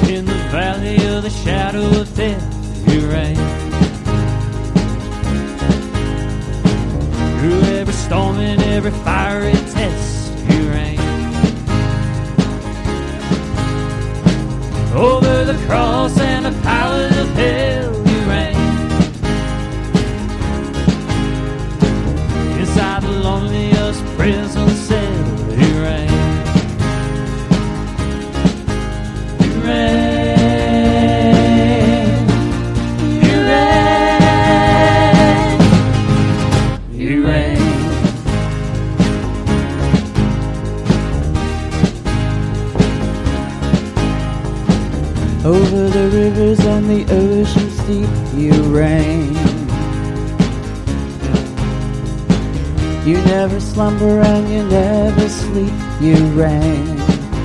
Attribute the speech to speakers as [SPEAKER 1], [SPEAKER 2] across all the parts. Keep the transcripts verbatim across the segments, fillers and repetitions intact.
[SPEAKER 1] In the valley of the shadow of death, you reign. Through every storm and every fiery test, you reign. Over the cross and the powers of hell, you reign. Inside the loneliest prison cell, you reign. You reign.
[SPEAKER 2] Over the rivers and the ocean's deep, you reign. You never slumber and you never sleep, you reign.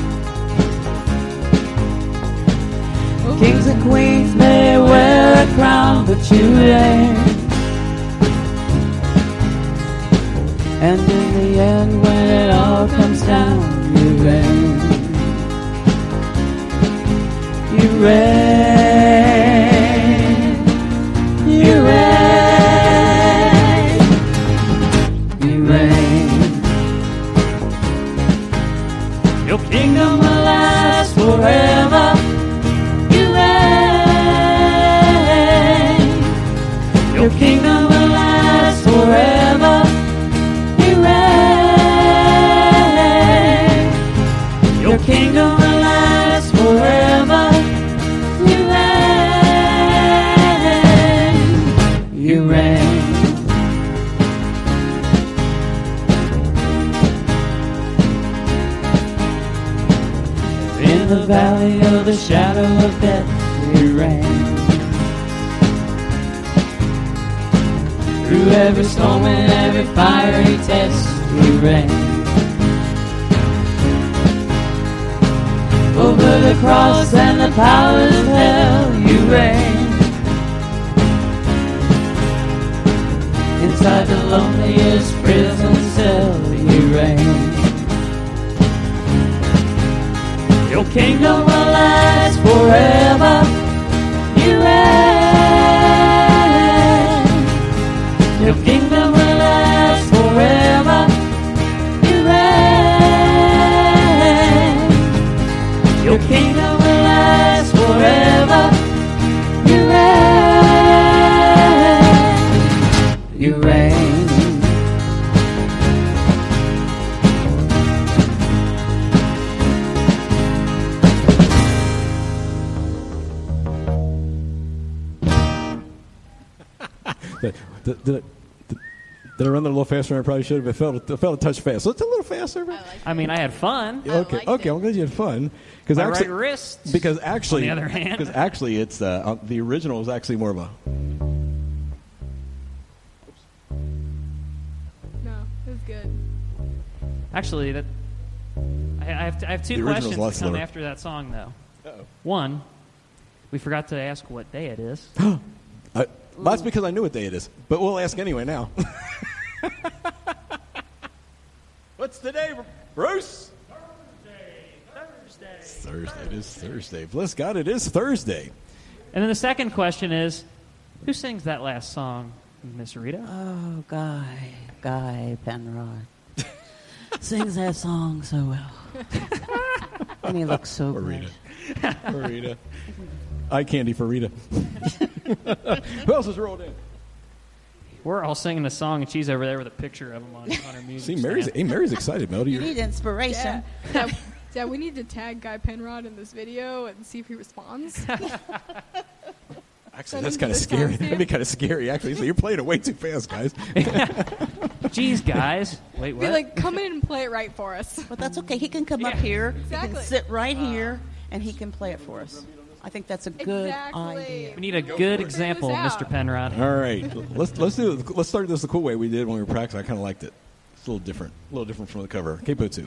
[SPEAKER 2] Kings and queens may wear a crown, but you reign. And in the end, when it all comes down, you reign. You reign, you reign, you reign. Your kingdom will last forever. You reign. Your kingdom will last forever. You reign. Your kingdom will last forever. You reign. In the valley of the shadow of death, you reign. Through every storm and every fiery test, you reign. Over the cross and the powers of hell, you reign. Inside the loneliest prison cell, you reign. Your kingdom will last forever. You reign. Your kingdom will last forever. You reign. Your kingdom will last forever. You reign. You reign.
[SPEAKER 3] Did, did, did, did I run that a little faster than I probably should have? It felt, it felt a touch fast. So it's a little faster.
[SPEAKER 4] I, like
[SPEAKER 1] I mean, I had fun.
[SPEAKER 3] Yeah, okay,
[SPEAKER 4] I
[SPEAKER 3] okay.
[SPEAKER 4] it.
[SPEAKER 3] I'm glad you had fun.
[SPEAKER 1] My
[SPEAKER 3] actually,
[SPEAKER 1] right wrist.
[SPEAKER 3] Because actually,
[SPEAKER 1] on the other hand,
[SPEAKER 3] because actually, it's uh, the original is actually more of a.
[SPEAKER 4] No, it was good.
[SPEAKER 1] Actually, that I, I have I have two
[SPEAKER 3] The original's
[SPEAKER 1] questions
[SPEAKER 3] a lot
[SPEAKER 1] to come
[SPEAKER 3] slower.
[SPEAKER 1] after that song, though.
[SPEAKER 3] Uh-oh.
[SPEAKER 1] One, we forgot to ask what day it is.
[SPEAKER 3] I, that's because I knew what day it is, but we'll ask anyway now. What's the day, Bruce?
[SPEAKER 1] Thursday. Thursday.
[SPEAKER 3] Thursday. It is Thursday. Bless God, it is Thursday.
[SPEAKER 1] And then the second question is, who sings that last song, Miss Rita?
[SPEAKER 2] Oh, Guy, Guy Penrod. Sings that song so well. And he looks so
[SPEAKER 3] For
[SPEAKER 2] good.
[SPEAKER 3] Rita. For Rita. Eye candy for Rita. Who else has rolled in?
[SPEAKER 1] We're all singing the song, and she's over there with a picture of him on, on her music
[SPEAKER 3] See, Mary's,
[SPEAKER 1] stand.
[SPEAKER 3] hey, Mary's excited, Melody.
[SPEAKER 2] You
[SPEAKER 3] You're-
[SPEAKER 2] need inspiration.
[SPEAKER 4] Yeah. yeah, yeah, we need to tag Guy Penrod in this video and see if he responds.
[SPEAKER 3] Actually,
[SPEAKER 4] Send
[SPEAKER 3] that's
[SPEAKER 4] him
[SPEAKER 3] kind of
[SPEAKER 4] the
[SPEAKER 3] scary.
[SPEAKER 4] timestamp.
[SPEAKER 3] That'd be kind of scary, actually. So you're playing it way too fast, guys.
[SPEAKER 1] Jeez, guys. Wait,
[SPEAKER 4] Be
[SPEAKER 1] what?
[SPEAKER 4] like, come in and play it right for us.
[SPEAKER 2] But that's okay. He can come up
[SPEAKER 1] Yeah.
[SPEAKER 2] here. He
[SPEAKER 4] Exactly.
[SPEAKER 2] can sit right here, and he can play it for us. I think that's a good
[SPEAKER 4] Exactly.
[SPEAKER 2] idea.
[SPEAKER 1] we need a good example,
[SPEAKER 4] this out.
[SPEAKER 1] Mister Penrod.
[SPEAKER 3] All right, let's let's do it. Let's start this the cool way we did when we were practicing. I kind of liked it. It's a little different, a little different from the cover. Capo two.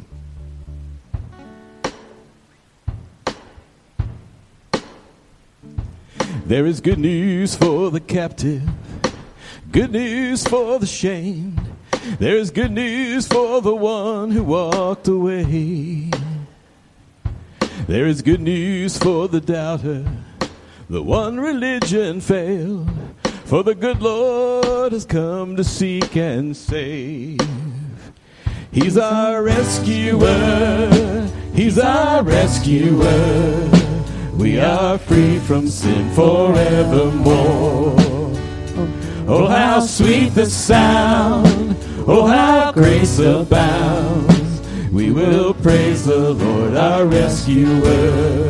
[SPEAKER 3] There is good news for the captive, good news for the shamed. There is good news for the one who walked away. There is good news for the doubter, the one religion failed. For the good Lord has come to seek and save. He's our rescuer, He's our rescuer. We are free from sin forevermore. Oh, how sweet the sound, oh, how grace abounds. We will praise the Lord, our rescuer.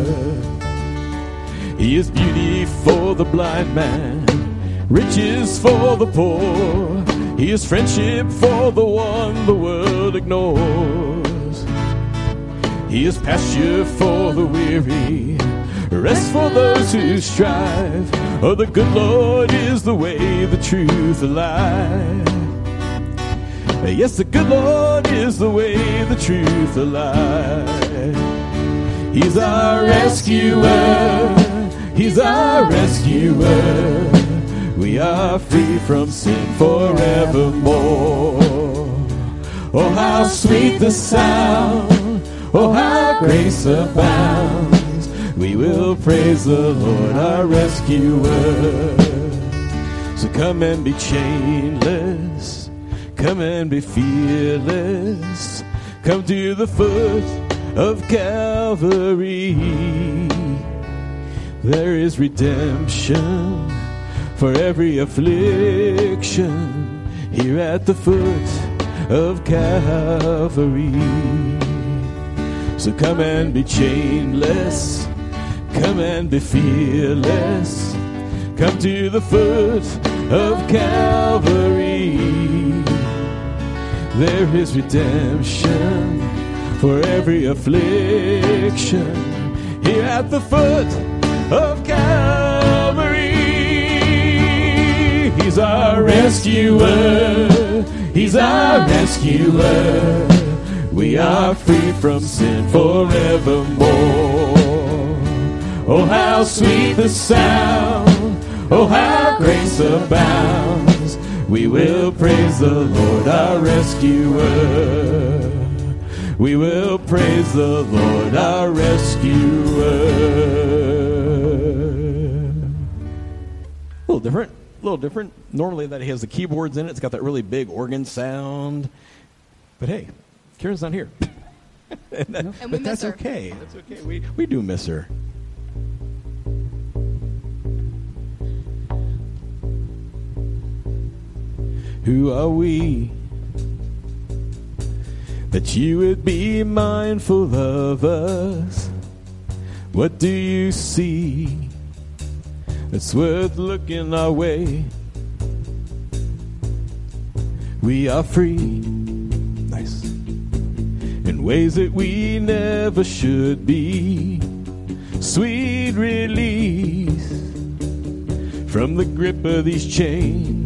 [SPEAKER 3] He is beauty for the blind man, riches for the poor. He is friendship for the one the world ignores. He is pasture for the weary, rest for those who strive. Oh, the good Lord is the way, the truth, the life. Yes, the good Lord is the way, the truth, the life. He's our rescuer, He's our rescuer. We are free from sin forevermore. Oh, how sweet the sound, oh, how grace abounds. We will praise the Lord, our rescuer. So come and be chainless, come and be fearless. Come to the foot of Calvary. There is redemption for every affliction here at the foot of Calvary. So come and be chainless, come and be fearless. Come to the foot of Calvary. There is redemption for every affliction here at the foot of Calvary. He's our rescuer, He's our rescuer. We are free from sin forevermore. Oh, how sweet the sound, oh, how grace abounds. We will praise the Lord, our rescuer. We will praise the Lord, our rescuer. A little different, a little different. Normally that has the keyboards in it. It's got that really big organ sound. But hey, Karen's not here. and that,
[SPEAKER 4] And we
[SPEAKER 3] but
[SPEAKER 4] miss
[SPEAKER 3] that's
[SPEAKER 4] her.
[SPEAKER 3] okay. That's okay. We, we do miss her. Who are we that you would be mindful of us? What do you see that's worth looking our way? We are free, nice, in ways that we never should be. Sweet release from the grip of these chains.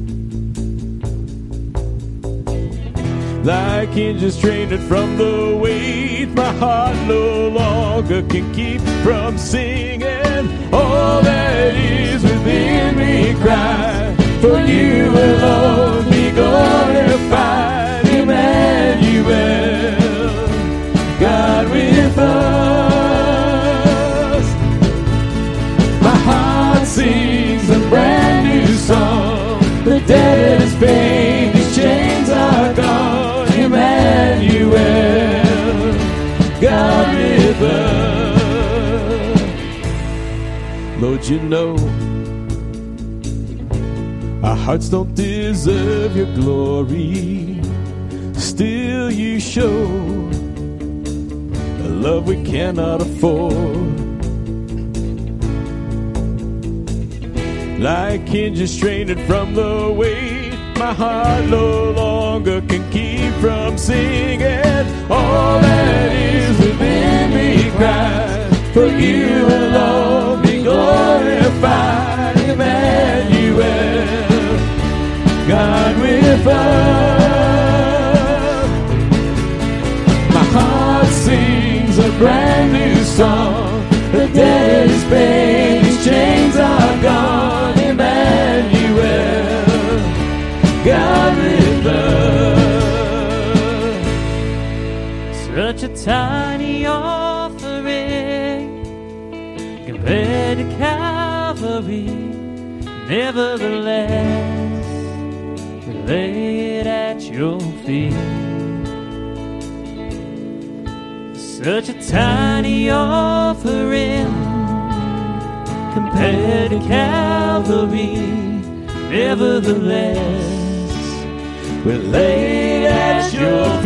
[SPEAKER 3] Like hinges straining from the weight, my heart no longer can keep from singing. All that is within me cry, for you alone be glorified, Emmanuel, God with us. My heart sings a brand new song, the dead is paid, these chains are gone. Emmanuel, God with us. Lord, you know our hearts don't deserve your glory. Still you show a love we cannot afford. Like hinges straining from the weight, my heart no longer can keep from singing. All that is within me cries, for you alone be glorified, Emmanuel, God with us. My heart sings a brand new song, the dead is paid, these chains are gone, Emmanuel, God with us.
[SPEAKER 1] Such a tiny offering Calvary. Nevertheless, we lay it at your feet. Such a tiny offering compared to Calvary. Nevertheless, we lay it at your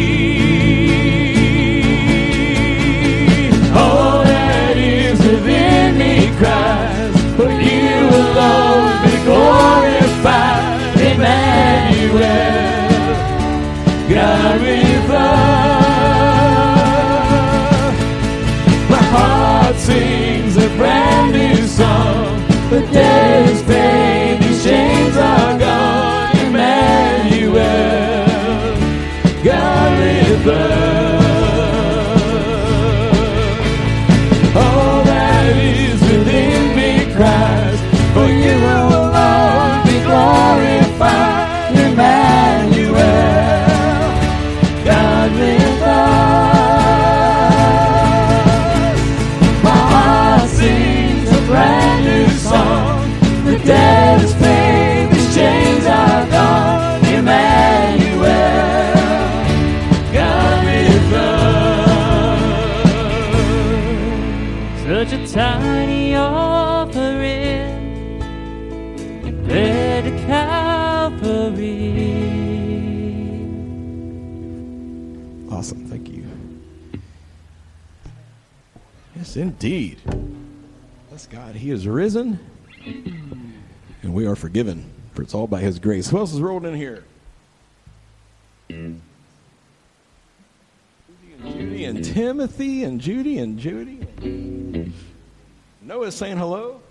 [SPEAKER 1] feet. All that is within me cries, for you alone be glorified. Emmanuel, God with us. My heart sings a brand new song. The dead is paid, these chains are gone. Emmanuel, God with us. All that is within me cries, for you alone be glorified. Emmanuel, God with us. My heart sings a brand new song. The dead is paid, these chains are gone. Emmanuel, God with us. Such a tiny offering compared to Calvary.
[SPEAKER 3] Awesome, thank you. Yes, indeed. Bless God, He is risen, and we are forgiven, for it's all by His grace. Who else is rolled in here? Judy and Timothy and Judy and Judy. Noah's saying hello.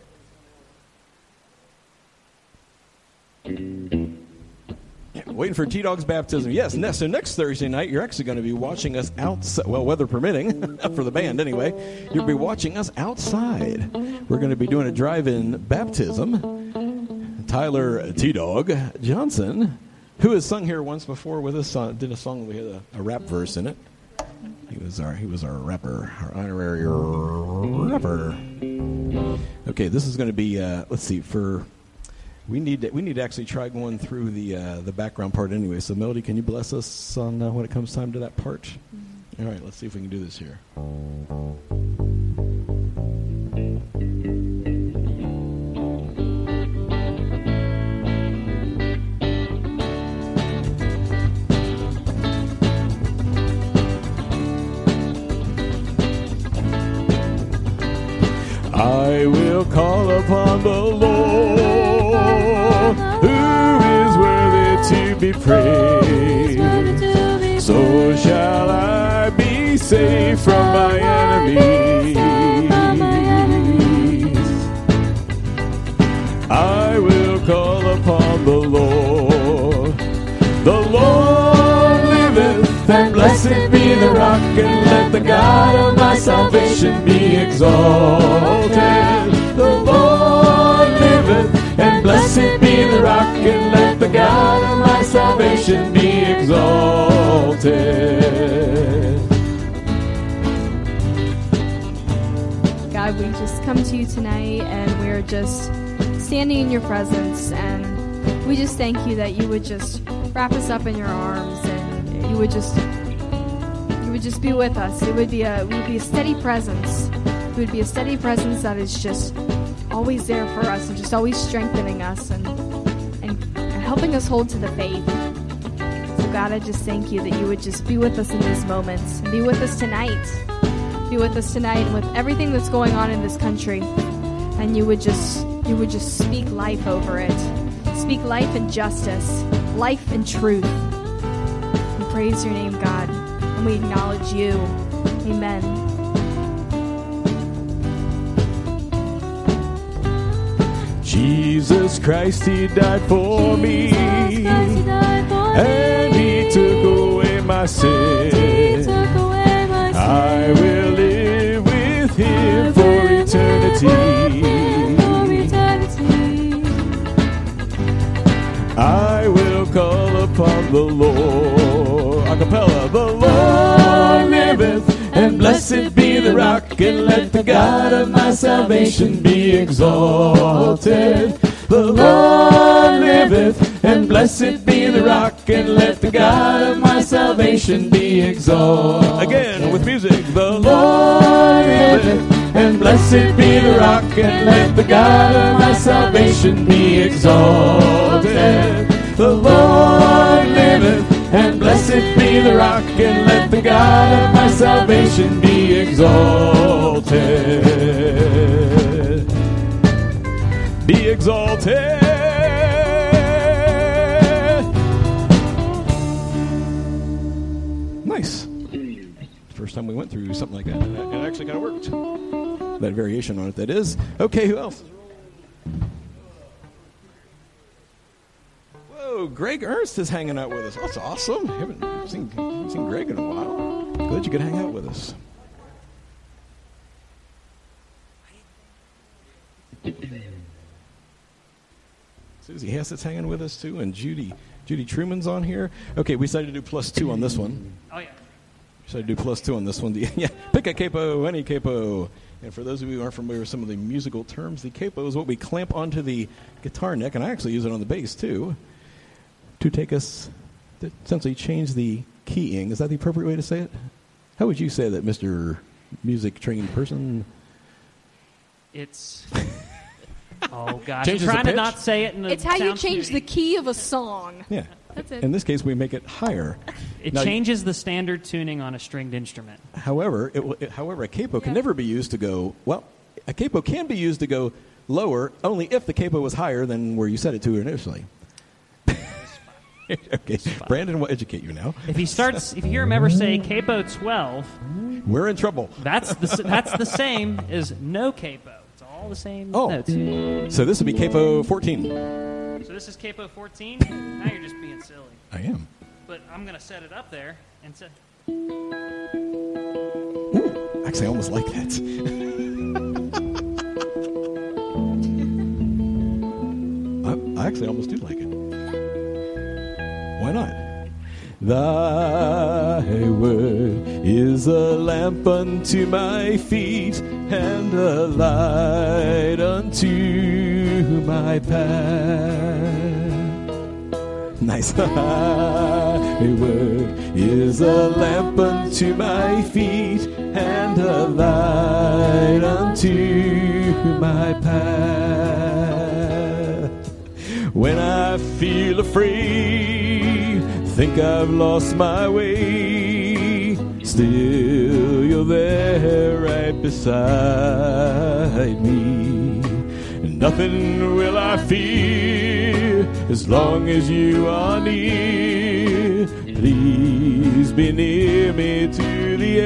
[SPEAKER 3] Waiting for T-Dog's baptism. Yes, ne- so next Thursday night, you're actually going to be watching us outside, well, weather permitting, for the band anyway. You'll be watching us outside. We're going to be doing a drive-in baptism. Tyler T-Dog Johnson, who has sung here once before with us, uh, did a song, we had a, a rap verse in it. He was our he was our rapper, our honorary rapper. Okay, this is going to be, uh, let's see, for... We need to, we need to actually try going through the uh, the background part anyway. So, Melody, can you bless us on uh, when it comes time to that part? Mm-hmm. All right, let's see if we can do this here. I will call upon the Lord, who is worthy to be praised. So shall I be saved from my enemies. I will call upon the Lord. The Lord liveth, and blessed be the rock, and let the God of my salvation be exalted. The Lord liveth, and blessed be the rock, and let the God of my salvation be exalted.
[SPEAKER 4] God, we just come to you tonight, and we're just standing in your presence, and we just thank you that you would just wrap us up in your arms, and you would just you would just be with us. It would be a it would be a steady presence. It would be a steady presence that is just always there for us, and just always strengthening us, and and, and helping us hold to the faith. So God, I just thank you that you would just be with us in these moments, and be with us tonight. Be with us tonight, and with everything that's going on in this country, and you would just you would just speak life over it. Speak life and justice, life and truth. We praise your name, God, and we acknowledge you. Amen.
[SPEAKER 3] Jesus Christ, He died for me, and He took away my sin. I will live with Him for eternity. I will call upon the Lord. A cappella. The Lord liveth, and blessed be the rock, rock, and let the God of my salvation be exalted. The Lord liveth, and blessed be the rock, and let the God of my salvation be exalted. Again, with music. The Lord liveth, and blessed be the rock, and let the God of my salvation be exalted. The Lord liveth, and blessed be the rock, and let the God of my salvation be exalted. Be exalted. Nice. First time we went through something like that, and it actually kind of worked. That variation on it, that is. Okay, who else? Whoa, Greg Ernst is hanging out with us. That's awesome. Haven't seen, haven't seen Greg in a while. Glad you could hang out with us. Susie Hassett's hanging with us too, and Judy Judy Truman's on here. Okay, we decided to do plus two on this one.
[SPEAKER 5] Oh, yeah.
[SPEAKER 3] We decided to do plus two on this one. Yeah, pick a capo, any capo. And for those of you who aren't familiar with some of the musical terms, the capo is what we clamp onto the guitar neck, and I actually use it on the bass too, to take us, to essentially change the keying. Is that the appropriate way to say it? How would you say that, Mister Music-trained person?
[SPEAKER 5] It's... Oh, gosh.
[SPEAKER 3] Changes
[SPEAKER 5] I'm trying
[SPEAKER 3] the
[SPEAKER 5] to
[SPEAKER 3] pitch?
[SPEAKER 5] not say it in a
[SPEAKER 4] It's how you
[SPEAKER 5] sound
[SPEAKER 4] change
[SPEAKER 5] studio.
[SPEAKER 4] the key of a song.
[SPEAKER 3] Yeah.
[SPEAKER 4] That's it.
[SPEAKER 3] In this case, we make it higher.
[SPEAKER 5] It
[SPEAKER 3] Now,
[SPEAKER 5] changes the standard tuning on a stringed instrument.
[SPEAKER 3] However, it, will- it, however, a capo can
[SPEAKER 4] Yeah.
[SPEAKER 3] never be used to go, well, a capo can be used to go lower only if the capo was higher than where you set it to initially. Okay, Brandon will educate you now.
[SPEAKER 5] If he starts, if you hear him ever say capo twelve,
[SPEAKER 3] We're in trouble.
[SPEAKER 5] that's the s- that's the same as no capo. It's all the same
[SPEAKER 3] Oh.
[SPEAKER 5] notes.
[SPEAKER 3] So this would be capo fourteen.
[SPEAKER 5] So this is capo fourteen. Now you're just being silly.
[SPEAKER 3] I am.
[SPEAKER 5] But I'm gonna set it up there and say,
[SPEAKER 3] Ooh, actually, I almost like that. I, I actually almost do like it. Why not? Thy word is a lamp unto my feet and a light unto my path. Nice. Thy word is a lamp unto my feet and a light unto my path. When I feel afraid, think I've lost my way, still you're there right beside me. Nothing will I fear as long as you are near. Please be near me to the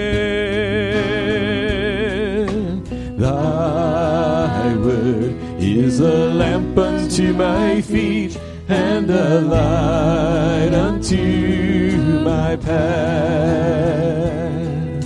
[SPEAKER 3] end. Thy word is a lamp unto my feet and a light unto my path.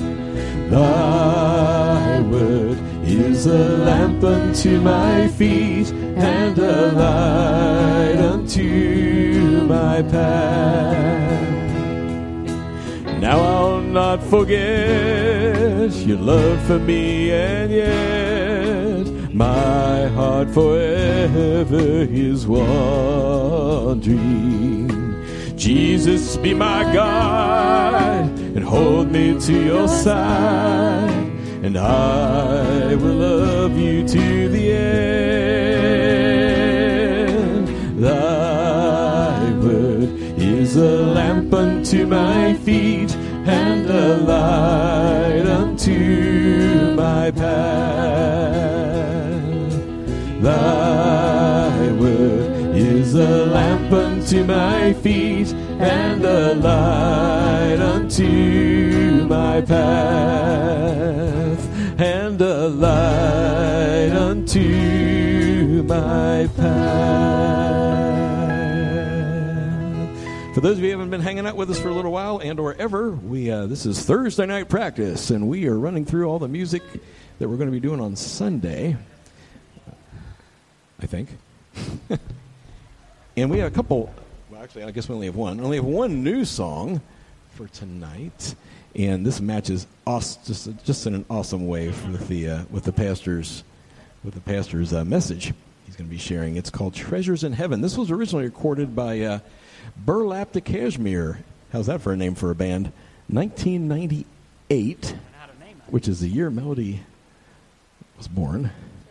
[SPEAKER 3] Thy word is a lamp unto my feet and a light unto my path. Now I'll not forget your love for me, and yet my heart forever is wandering. Jesus, be my guide and hold me to your side, and I will love you to the end. Thy word is a lamp unto my feet and a light unto my path. Thy word is a lamp unto my feet and a light unto my path, and a light unto my path. For those of you who haven't been hanging out with us for a little while and or ever, we uh, this is Thursday night practice, and we are running through all the music that we're going to be doing on Sunday, I think. And we have a couple, well, actually, I guess we only have one. We only have one new song for tonight, and this matches us just just in an awesome way with the uh, with the pastor's with the pastor's uh, message he's going to be sharing. It's called Treasures in Heaven. This was originally recorded by uh, Burlap de Cashmere. How's that for a name for a band? nineteen ninety-eight, which is the year Melody was born.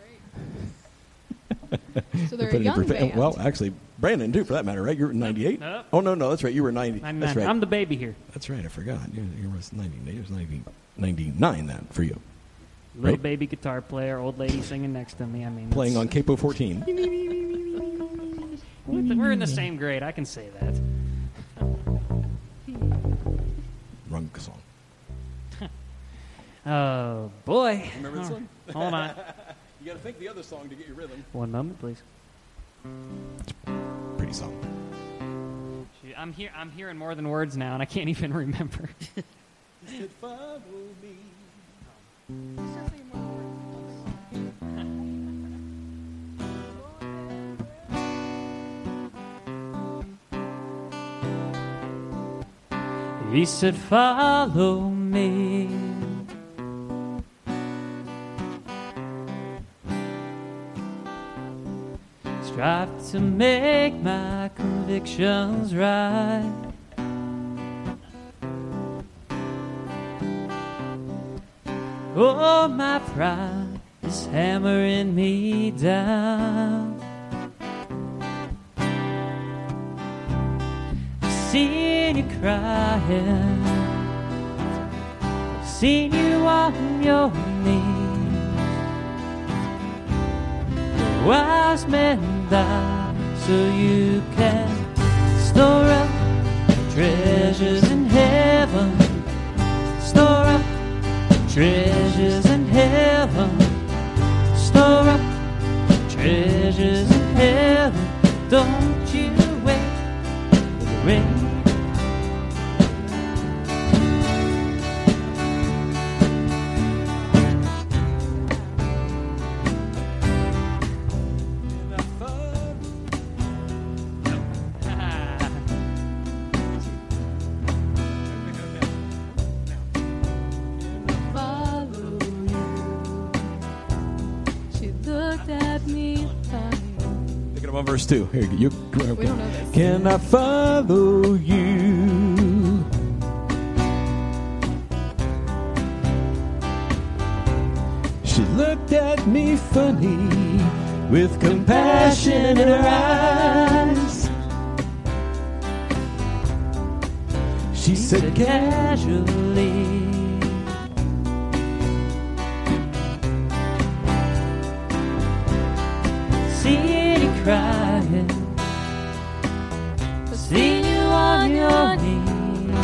[SPEAKER 4] So they're a young
[SPEAKER 3] perfe-
[SPEAKER 4] band.
[SPEAKER 3] Well, actually, Brandon too, for that matter, right? You were ninety-eight.
[SPEAKER 5] Nope.
[SPEAKER 3] Oh no, no, that's right. You were ninety.
[SPEAKER 5] I'm,
[SPEAKER 3] that's right.
[SPEAKER 5] I'm the baby here.
[SPEAKER 3] That's right. I forgot. You, you was ninety. It was ninety, ninety-nine then for you.
[SPEAKER 5] Little
[SPEAKER 3] Right.
[SPEAKER 5] baby guitar player, old lady singing next to me. I mean,
[SPEAKER 3] Playing on
[SPEAKER 5] that's-
[SPEAKER 3] Capo fourteen.
[SPEAKER 5] We're in the same grade. I can say that.
[SPEAKER 3] Wrong song.
[SPEAKER 5] Oh boy!
[SPEAKER 3] Remember this
[SPEAKER 5] Oh,
[SPEAKER 3] one?
[SPEAKER 5] Hold on.
[SPEAKER 3] You got to think the other song to get your rhythm.
[SPEAKER 5] One moment, please.
[SPEAKER 3] Pretty song.
[SPEAKER 5] Gee, I'm here. I'm hearing more than words now, and I can't even remember.
[SPEAKER 3] Follow me.
[SPEAKER 5] He said, "Follow me." Strive to make my convictions right. Oh, my pride is hammering me down. I've seen you crying. I've seen you on your knees. The wise men die so you can store up treasures in heaven. Store up treasures in heaven. Store up treasures in heaven. Don't you wait for the rain.
[SPEAKER 4] Follow you. She looked at me funny.
[SPEAKER 3] Thinking about verse two. Here, you. Okay.
[SPEAKER 4] We don't know this.
[SPEAKER 3] Can I follow you? She looked at me funny with compassion in her eyes. She said,
[SPEAKER 5] Casually, seen you crying, seen you on your knees.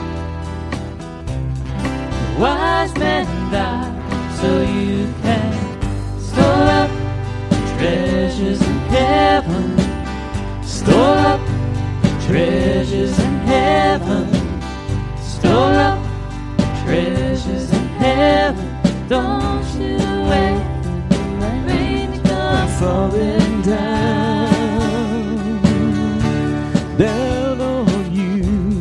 [SPEAKER 5] The wise men die so you can store up treasures in heaven. Store up treasures in heaven. Store up treasures in heaven. Don't you wait for the rain to come
[SPEAKER 3] falling down, down on you.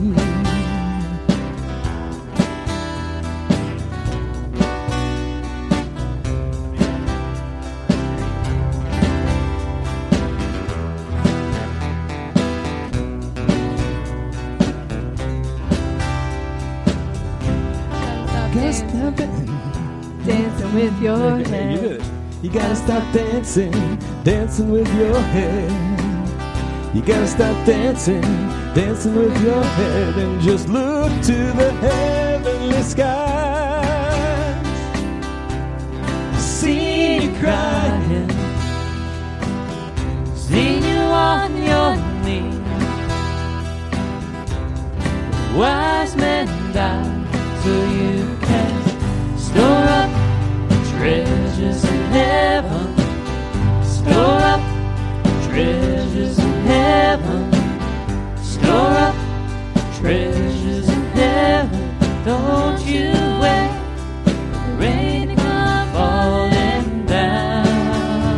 [SPEAKER 3] Gotta stop it.
[SPEAKER 4] Dancing with your
[SPEAKER 3] Okay, you
[SPEAKER 4] head.
[SPEAKER 3] did it. You gotta stop dancing, dancing with your head. You gotta stop dancing, dancing with your head, and just look to the heavenly skies. See you crying,
[SPEAKER 5] seen you on your knees. Wise men die so you can store up treasures in heaven. Store up treasures in heaven. Store up treasures in heaven. Don't you wait for the rain to come falling down.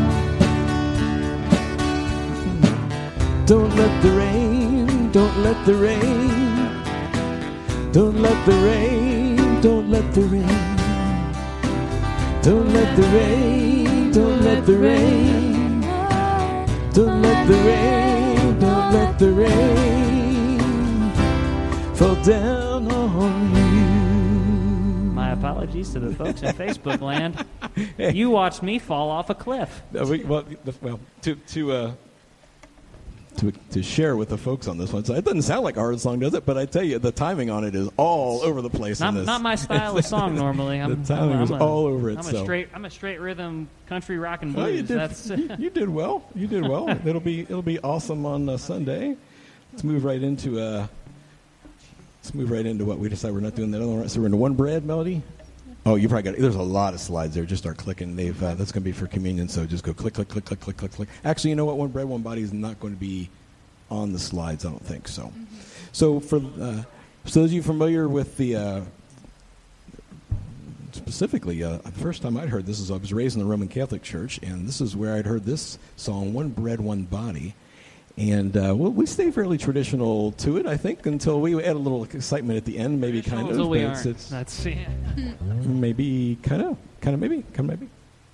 [SPEAKER 3] don't let the rain, don't let the rain, Don't let the rain, don't let the rain, don't let the rain, don't let the rain, don't let the rain, don't let the rain fall down on you.
[SPEAKER 5] My apologies to the folks in Facebook land.
[SPEAKER 3] Hey.
[SPEAKER 5] You watched me fall off a cliff.
[SPEAKER 3] Uh, we, well, the- well, to to uh, to to share with the folks on this one. So it doesn't sound like a hard song, does it? But I tell you, the timing on it is all over the place.
[SPEAKER 5] Not,
[SPEAKER 3] in this.
[SPEAKER 5] not my style of song normally. I'm,
[SPEAKER 3] The timing
[SPEAKER 5] I'm,
[SPEAKER 3] is
[SPEAKER 5] I'm a,
[SPEAKER 3] all over it.
[SPEAKER 5] I'm
[SPEAKER 3] so.
[SPEAKER 5] a straight. I'm a straight rhythm country rock and
[SPEAKER 3] Well,
[SPEAKER 5] blues.
[SPEAKER 3] you did.
[SPEAKER 5] That's
[SPEAKER 3] you, you did well. You did well. It'll be it'll be awesome on uh, Sunday. Let's move right into uh, let's move right into what we decided we're not doing that other one. So we're into One Bread Melody. Oh, you probably got. There's a lot of slides there. Just start clicking. They've uh, that's going to be for communion. So just go click, click, click, click, click, click, click. Actually, you know what? One Bread, One Body is not going to be on the slides. I don't think so. Mm-hmm. So for uh, so those of you familiar with the. Uh, Specifically, uh, the first time I'd heard this is I was raised in the Roman Catholic Church, and this is where I'd heard this song, One Bread, One Body. And uh, well, we stay fairly traditional to it, I think, until we add a little excitement at the end, maybe kind of.
[SPEAKER 5] Until we
[SPEAKER 3] but
[SPEAKER 5] aren't.
[SPEAKER 3] it's,
[SPEAKER 5] That's yeah.
[SPEAKER 3] maybe kind of, kind of maybe, kind of maybe.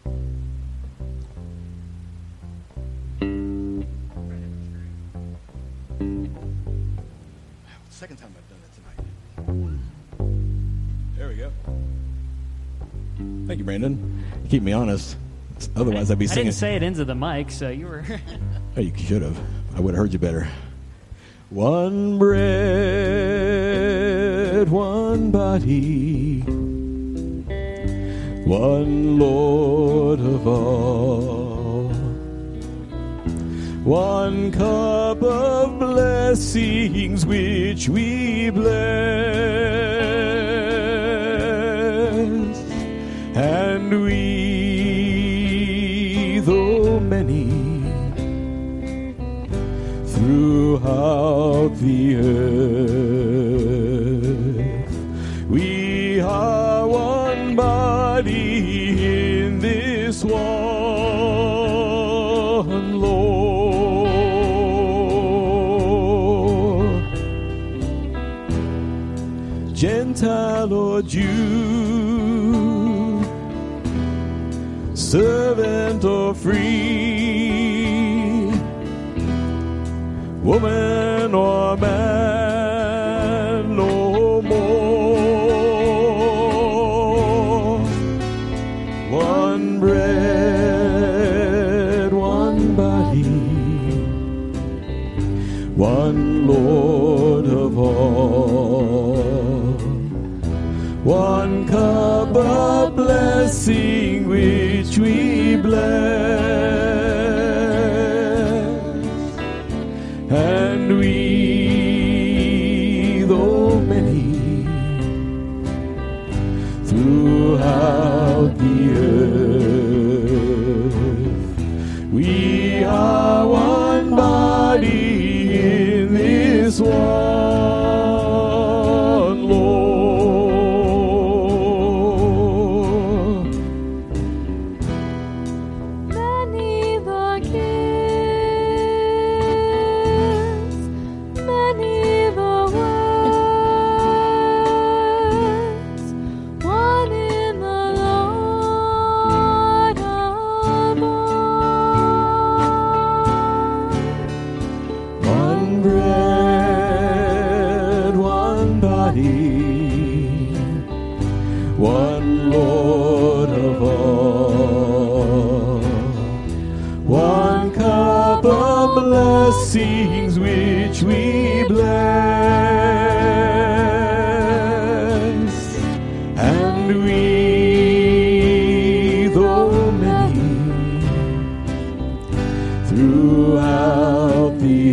[SPEAKER 3] Second time I've done it tonight. There we go. Thank you, Brandon. You keep me honest. Otherwise, I'd be
[SPEAKER 5] I
[SPEAKER 3] singing.
[SPEAKER 5] didn't say it into the mic, so you were.
[SPEAKER 3] Oh, you should have. I would have heard you better. One bread, one body, one Lord of all, one cup of blessings which we bless, and we, though many, throughout the earth, we are one body in this one Lord. Gentile or Jew, servant or free, woman or man, no more. One bread, one body, one Lord of all, one cup of blessing which we bless. And we, though many, throughout the earth, we are one body in this one Lord.
[SPEAKER 4] Many the gifts, many the words, one in the Lord above.
[SPEAKER 3] One bread, one body, one Lord of all, one cup of blessings which we bless, and we, though many, throughout the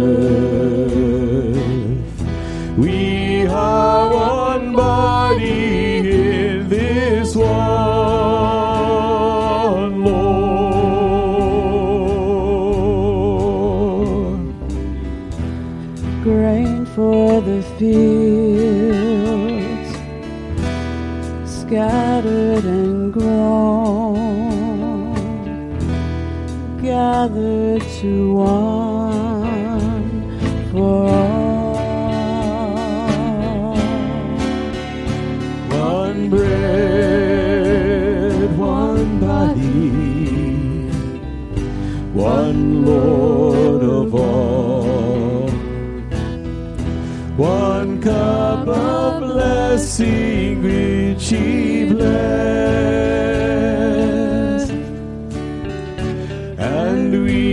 [SPEAKER 3] earth, we are one body in this one Lord.
[SPEAKER 2] Grain for the fields, scattered and grown, gathered to one for all.
[SPEAKER 3] One bread, one body, one Lord of all, one cup of blessing which He blessed, and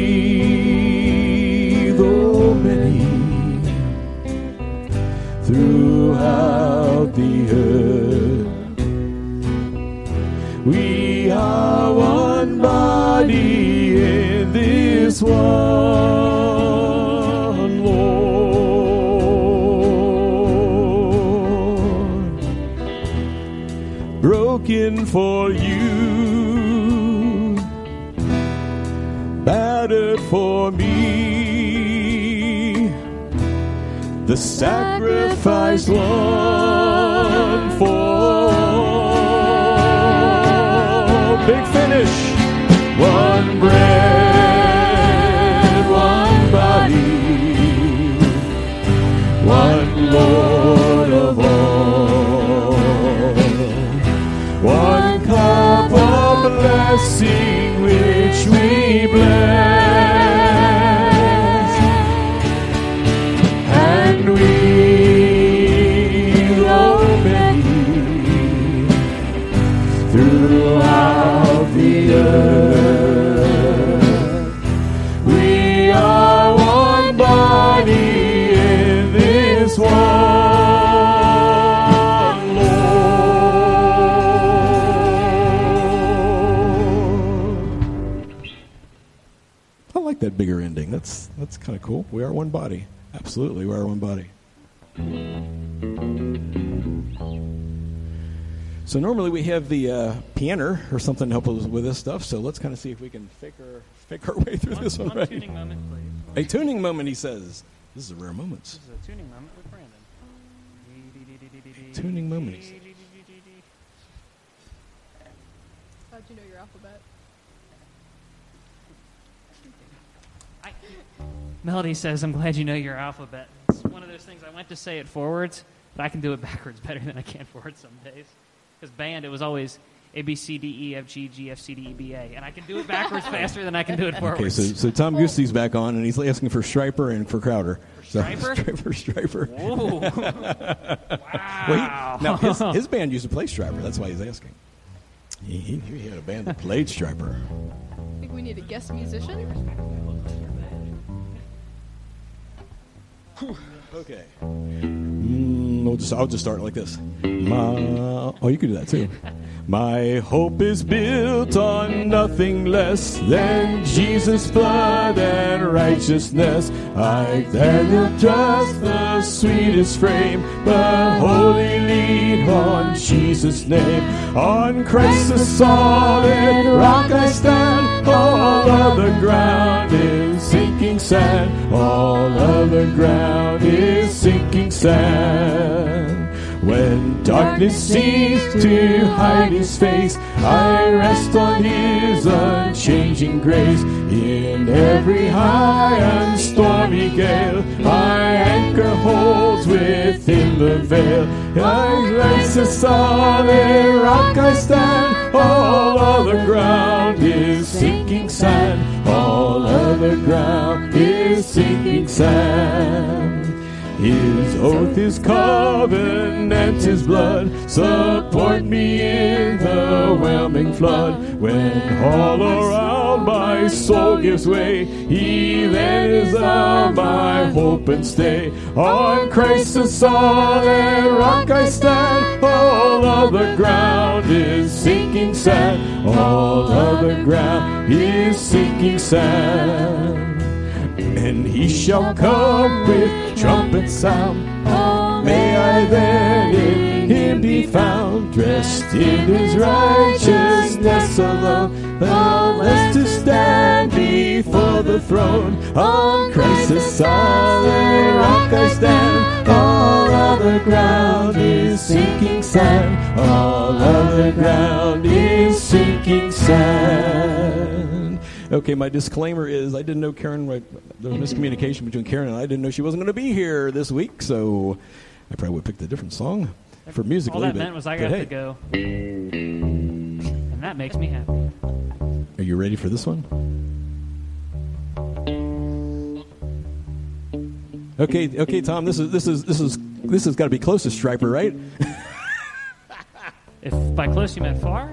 [SPEAKER 3] we, though many, throughout the earth, we are one body in this one Lord, broken for you, battered for me, the sacrifice one for all. Big finish. One bread, one body, one Lord of all, one cup of blessing which we bless, and we, though many, throughout the earth, we are one body in this one Lord. I like that bigger ending. That's that's kind of cool. We are one body. Absolutely, we are one body. So normally we have the uh, piano or something to help us with this stuff. So let's kind of see if we can fake our fake our way through
[SPEAKER 5] One,
[SPEAKER 3] this one,
[SPEAKER 5] one
[SPEAKER 3] right?
[SPEAKER 5] tuning moment, please.
[SPEAKER 3] A tuning moment, he says. This is a rare moment.
[SPEAKER 5] This is a tuning moment with Brandon.
[SPEAKER 3] Tuning moment, he says.
[SPEAKER 4] How'd you know your alphabet?
[SPEAKER 5] I, Melody says, I'm glad you know your alphabet. It's one of those things, I went to say it forwards, but I can do it backwards better than I can forwards some days. Because band, it was always A, B, C, D, E, F, G, G, F, C, D, E, B, A. And I can do it backwards faster than I can do it forwards.
[SPEAKER 3] Okay, so, so Tom Goosey's back on, and he's asking for Striper and for Crowder.
[SPEAKER 5] For Striper?
[SPEAKER 3] So, Striper, Striper.
[SPEAKER 5] Whoa. Wow.
[SPEAKER 3] Well, he, now, his, his band used to play Striper. That's why he's asking. He, he, he had a band that played Striper.
[SPEAKER 4] I think we need a guest musician.
[SPEAKER 3] Okay. Mm, we'll just, I'll just start like this. My, oh, you can do that too. My hope is built on nothing less than Jesus' blood and righteousness. I dare to trust the sweetest frame, but wholly lean on Jesus' name. On Christ the solid rock I stand. All other ground is sinking sand. All other ground is sinking sand. When darkness seems to hide His face, I rest on His unchanging grace. In every high and stormy gale, my anchor holds within the veil. On Christ the solid rock I stand. All other ground is sinking sand. All other ground is sinking sand. His oath, His covenant, His blood support me in the whelming flood. When all around my soul gives way, He then is thou my hope and stay. On Christ the solid rock I stand. All other ground is sinking sand. All other ground is sinking sand. And He shall come with trumpet sound. May I then in Him be found, dressed in His righteousness alone, the less to stand before the throne. On Christ the solid rock I stand. All other ground is sinking sand. All other ground is sinking sand. Okay, my disclaimer is I didn't know Karen, right, there was miscommunication between Karen and I. I didn't know she wasn't going to be here this week, so I probably would have picked a different song. for musically.
[SPEAKER 5] All that
[SPEAKER 3] but,
[SPEAKER 5] meant was I
[SPEAKER 3] but
[SPEAKER 5] got
[SPEAKER 3] hey,
[SPEAKER 5] to go. And that makes me happy.
[SPEAKER 3] Are you ready for this one? Okay, okay, Tom. This is this is this is this has got to be close to Striper, right?
[SPEAKER 5] If by close you meant far?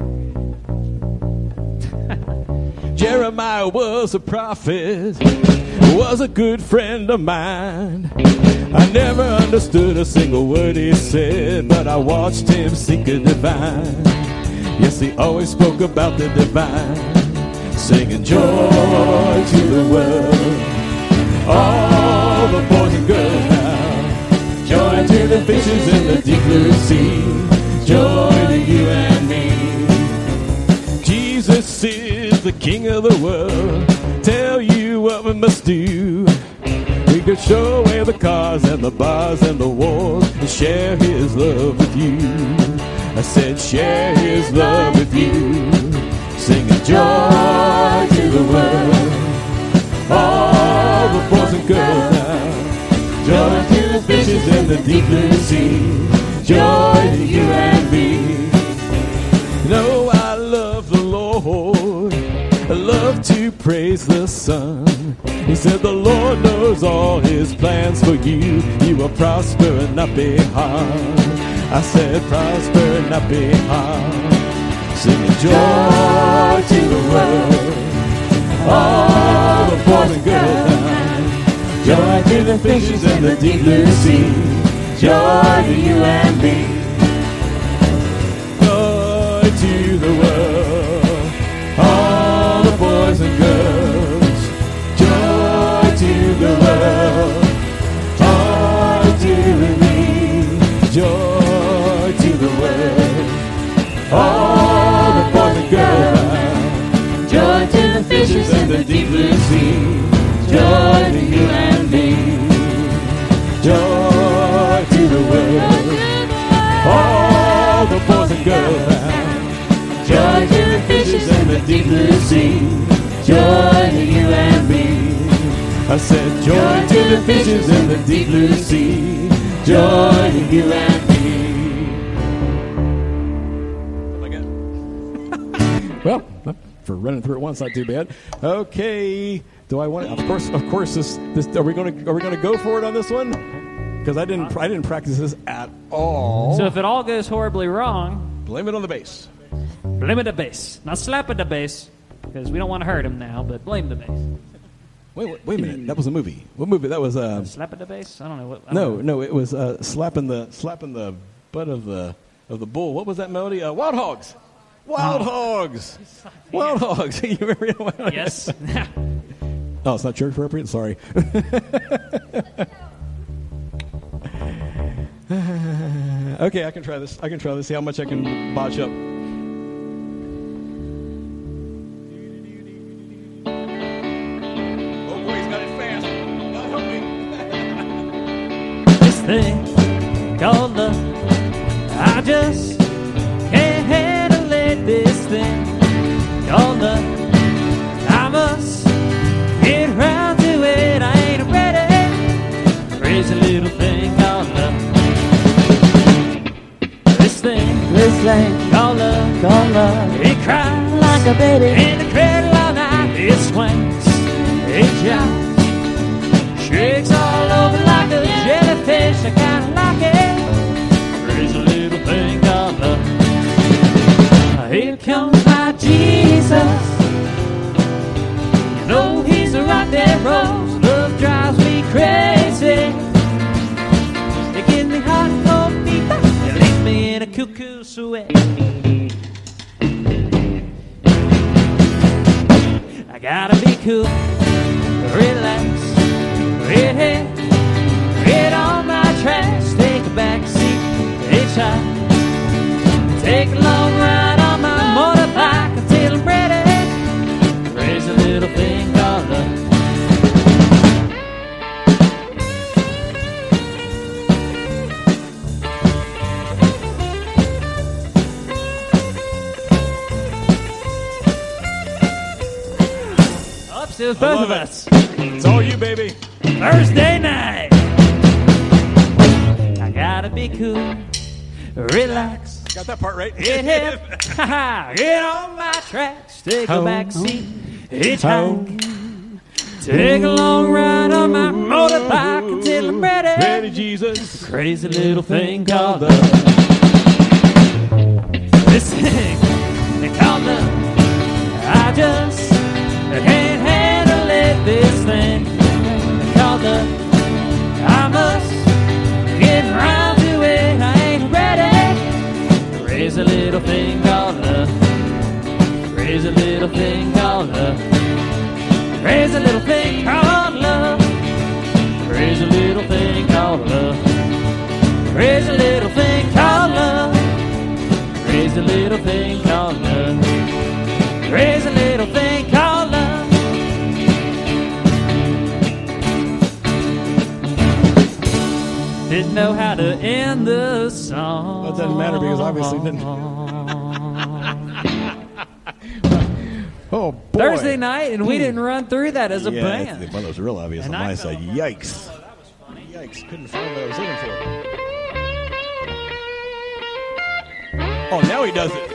[SPEAKER 3] Jeremiah was a prophet, was a good friend of mine. I never understood a single word he said, but I watched him seek a divine. Yes, he always spoke about the divine, singing joy to the world. All the boys and girls now, joy to the fishes in the deep blue sea, joy to you and me. Jesus is the King of the world. Tell you what we must do. We could show away the cars and the bars and the wars and share his love with you. I said share his love with you. Singing joy to the world. All the boys and girls now, joy to the fishes in the deep blue sea, joy to you and me. No, I love the Lord, I love to praise the Son. He said the Lord knows all his plans for you. You will prosper and not be harmed. I said prosper and not be harmed. Singing joy to the world. All the boys and girls now, joy to the fishes in the deep blue sea, joy to you and me. Joy to the world, all the boys and girls, joy to the world, joy to me, joy to the world, all the boys and girls. Joy to the fishes in the deep blue sea, joy to you and me. Joy to the world, all the boys and girls now. Joy to the fishes in the deep blue sea, joy to you and me. I said joy to the fishes in the deep blue sea, joy to you and me. Well, for running through it once, not too bad. Okay, do I want? Of course, of course. This, this. Are we going to? Are we going to go for it on this one? Because I didn't. I didn't practice this at all.
[SPEAKER 5] So if it all goes horribly wrong,
[SPEAKER 3] blame it on the bass.
[SPEAKER 5] Blame it the bass. Not slap at the bass, because we don't want to hurt him now. But blame the bass.
[SPEAKER 3] Wait, wait, wait a minute. That was a movie. What movie? That was. Uh,
[SPEAKER 5] slap at the bass. I don't know what. I
[SPEAKER 3] no,
[SPEAKER 5] don't know.
[SPEAKER 3] no. It was uh, slapping the slapping the butt of the of the bull. What was that melody? Uh, Wild Hogs. Wild oh. Hogs! Wild Hogs! You remember Wild Hogs?
[SPEAKER 5] Yes.
[SPEAKER 3] Oh, it's not church appropriate? Sorry. Okay, I can try this. I can try this. See how much I can botch up. Oh boy, he's got it fast. God help me.
[SPEAKER 5] This thing called love, I just can't handle it. This thing called love, I must get round to it. I ain't ready. Crazy little thing called love. This thing,
[SPEAKER 2] This thing
[SPEAKER 5] called love,
[SPEAKER 2] called love,
[SPEAKER 5] it cries
[SPEAKER 2] like a baby.
[SPEAKER 5] in the cradle all night. It swings, it jumps, shakes all over like a jellyfish. I kinda like it. Crazy little thing called love. Here comes my Jesus. You know he's a right there rose. Love drives me crazy. It gives me hot and cold fever. It leaves me in a cuckoo sweat. I gotta be cool, relax, red head, red on my tracks. Take a back seat, hitchhike, take a long ride on my motorbike until I'm ready. Crazy little thing called love. Up to both of
[SPEAKER 3] it.
[SPEAKER 5] us.
[SPEAKER 3] It's all you, baby.
[SPEAKER 5] Thursday night. I gotta be cool, relax.
[SPEAKER 3] Got that part right?
[SPEAKER 5] Get hip, get on my tracks. Take a back seat, hitchhike. Take a long ride on my motorbike until I'm ready.
[SPEAKER 3] Ready, Jesus.
[SPEAKER 5] Crazy little thing called love. This thing they call love. I just can't handle it. This thing they call love. I must get round to it. I ain't ready. Crazy little thing called love. Crazy little thing called love. Crazy little thing called love. Crazy little thing called love. Crazy little thing called love. Crazy little thing called love. Crazy little thing called love. Didn't know how to end the song.
[SPEAKER 3] Well, it doesn't matter because obviously didn't. Oh, boy.
[SPEAKER 5] Thursday night, and we didn't run through that as a
[SPEAKER 3] yeah,
[SPEAKER 5] band.
[SPEAKER 3] Well, that was real obvious
[SPEAKER 5] And
[SPEAKER 3] on
[SPEAKER 5] I
[SPEAKER 3] my
[SPEAKER 5] felt
[SPEAKER 3] side.
[SPEAKER 5] like,
[SPEAKER 3] Yikes.
[SPEAKER 5] oh, that was funny.
[SPEAKER 3] Yikes. Couldn't find what I was looking for. Oh, now he does it.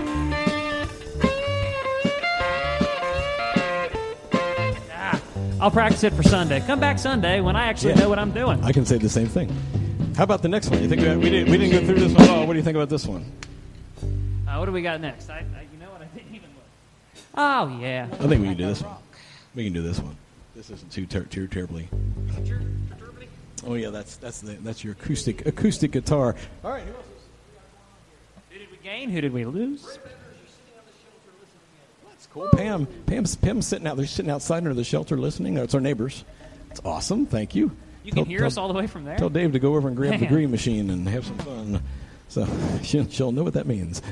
[SPEAKER 5] Ah, I'll practice it for Sunday. Come back Sunday when I actually
[SPEAKER 3] Yeah.
[SPEAKER 5] know what I'm doing.
[SPEAKER 3] I can say the same thing. How about the next one? You think we, we, didn't, we didn't go through this one at all. What do you think about this one?
[SPEAKER 5] Uh, what do we got next? I, I, you know what? I didn't even look. Oh, yeah.
[SPEAKER 3] I think we can do this one. We can do this one. This isn't too ter- too terribly. Oh yeah, that's that's the, that's your acoustic acoustic guitar. All right, who else?
[SPEAKER 5] Who did we gain? Who did we lose?
[SPEAKER 3] That's cool. Pam, Pam's Pam's sitting out there, sitting outside under the shelter listening. That's our neighbors. It's awesome. Thank you.
[SPEAKER 5] You can
[SPEAKER 3] Tell-
[SPEAKER 5] hear
[SPEAKER 3] tell-
[SPEAKER 5] us all the way from there?
[SPEAKER 3] Tell Dave to go over and grab the
[SPEAKER 5] Man.
[SPEAKER 3] green machine and have some fun. So she'll, she'll know what that means.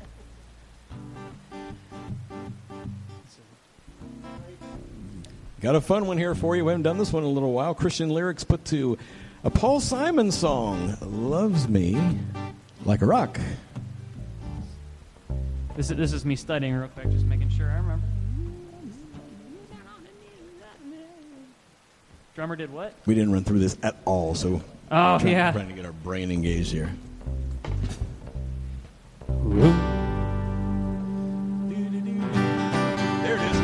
[SPEAKER 3] Got a fun one here for you. We haven't done this one in a little while. Christian lyrics put to a Paul Simon song, Loves Me Like a Rock.
[SPEAKER 5] This is, this is me studying real quick, just making sure I remember. Drummer did what?
[SPEAKER 3] We didn't run through this at all, so
[SPEAKER 5] Oh,
[SPEAKER 3] trying,
[SPEAKER 5] yeah.
[SPEAKER 3] trying to get our brain engaged here. There it is.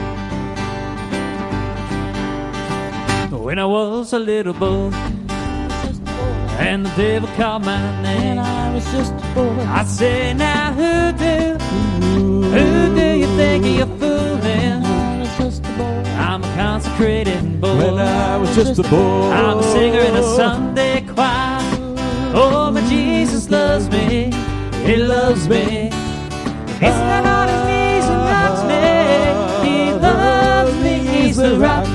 [SPEAKER 5] When I was a little boy, and the devil called my name,
[SPEAKER 2] I was just a boy.
[SPEAKER 5] I say, now who do, who do you think you're fooling?
[SPEAKER 2] I was just a boy.
[SPEAKER 5] I'm a consecrated boy.
[SPEAKER 3] When I was just a boy.
[SPEAKER 5] I'm a singer in a Sunday choir. Oh, my Jesus loves me. He loves me. He's not on his knees and loves me. He loves me. He's the rock.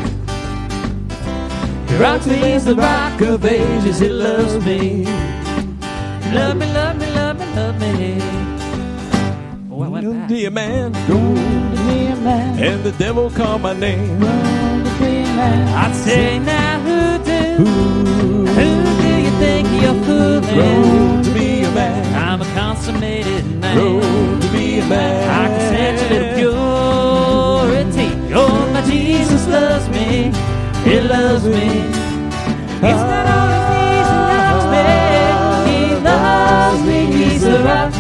[SPEAKER 5] He rocks me. He's the rock of ages. He loves me. Love me, love me, love me, love me. Oh, I went
[SPEAKER 3] Go
[SPEAKER 5] back.
[SPEAKER 3] to a man,
[SPEAKER 2] Go to be a man.
[SPEAKER 3] and the devil called my name.
[SPEAKER 2] Go to be a man.
[SPEAKER 5] I'd say, now who do,
[SPEAKER 3] Ooh,
[SPEAKER 5] who do you think you're fooling?
[SPEAKER 3] grow to be a man.
[SPEAKER 5] I'm a consummated man.
[SPEAKER 3] Grow to be a man.
[SPEAKER 5] I can sense a little purity. Oh, my Jesus loves me. He loves me. He's not on his knees and loves me. He loves me. He's the rock.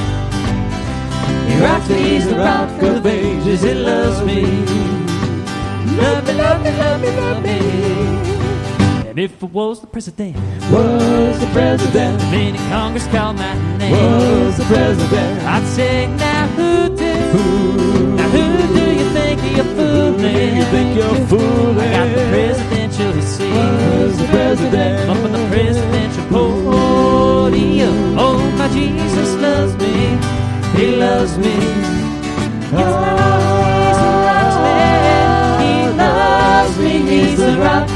[SPEAKER 5] He rocks me. He's the rock of ages. He loves me. Love me, love me, love me, love me. And if it was the president,
[SPEAKER 3] Was the president,
[SPEAKER 5] many Congress called my name.
[SPEAKER 3] was the president.
[SPEAKER 5] I'd say, now who do?
[SPEAKER 3] Who
[SPEAKER 5] Now who do you think you're fooling?
[SPEAKER 3] do you think you're fooling?
[SPEAKER 5] I got the presidential seat.
[SPEAKER 3] Was the president.
[SPEAKER 5] Up on the presidential podium. Oh, my Jesus loves me. He loves me. He's not on his knees and loves me. He loves me. He's the rock.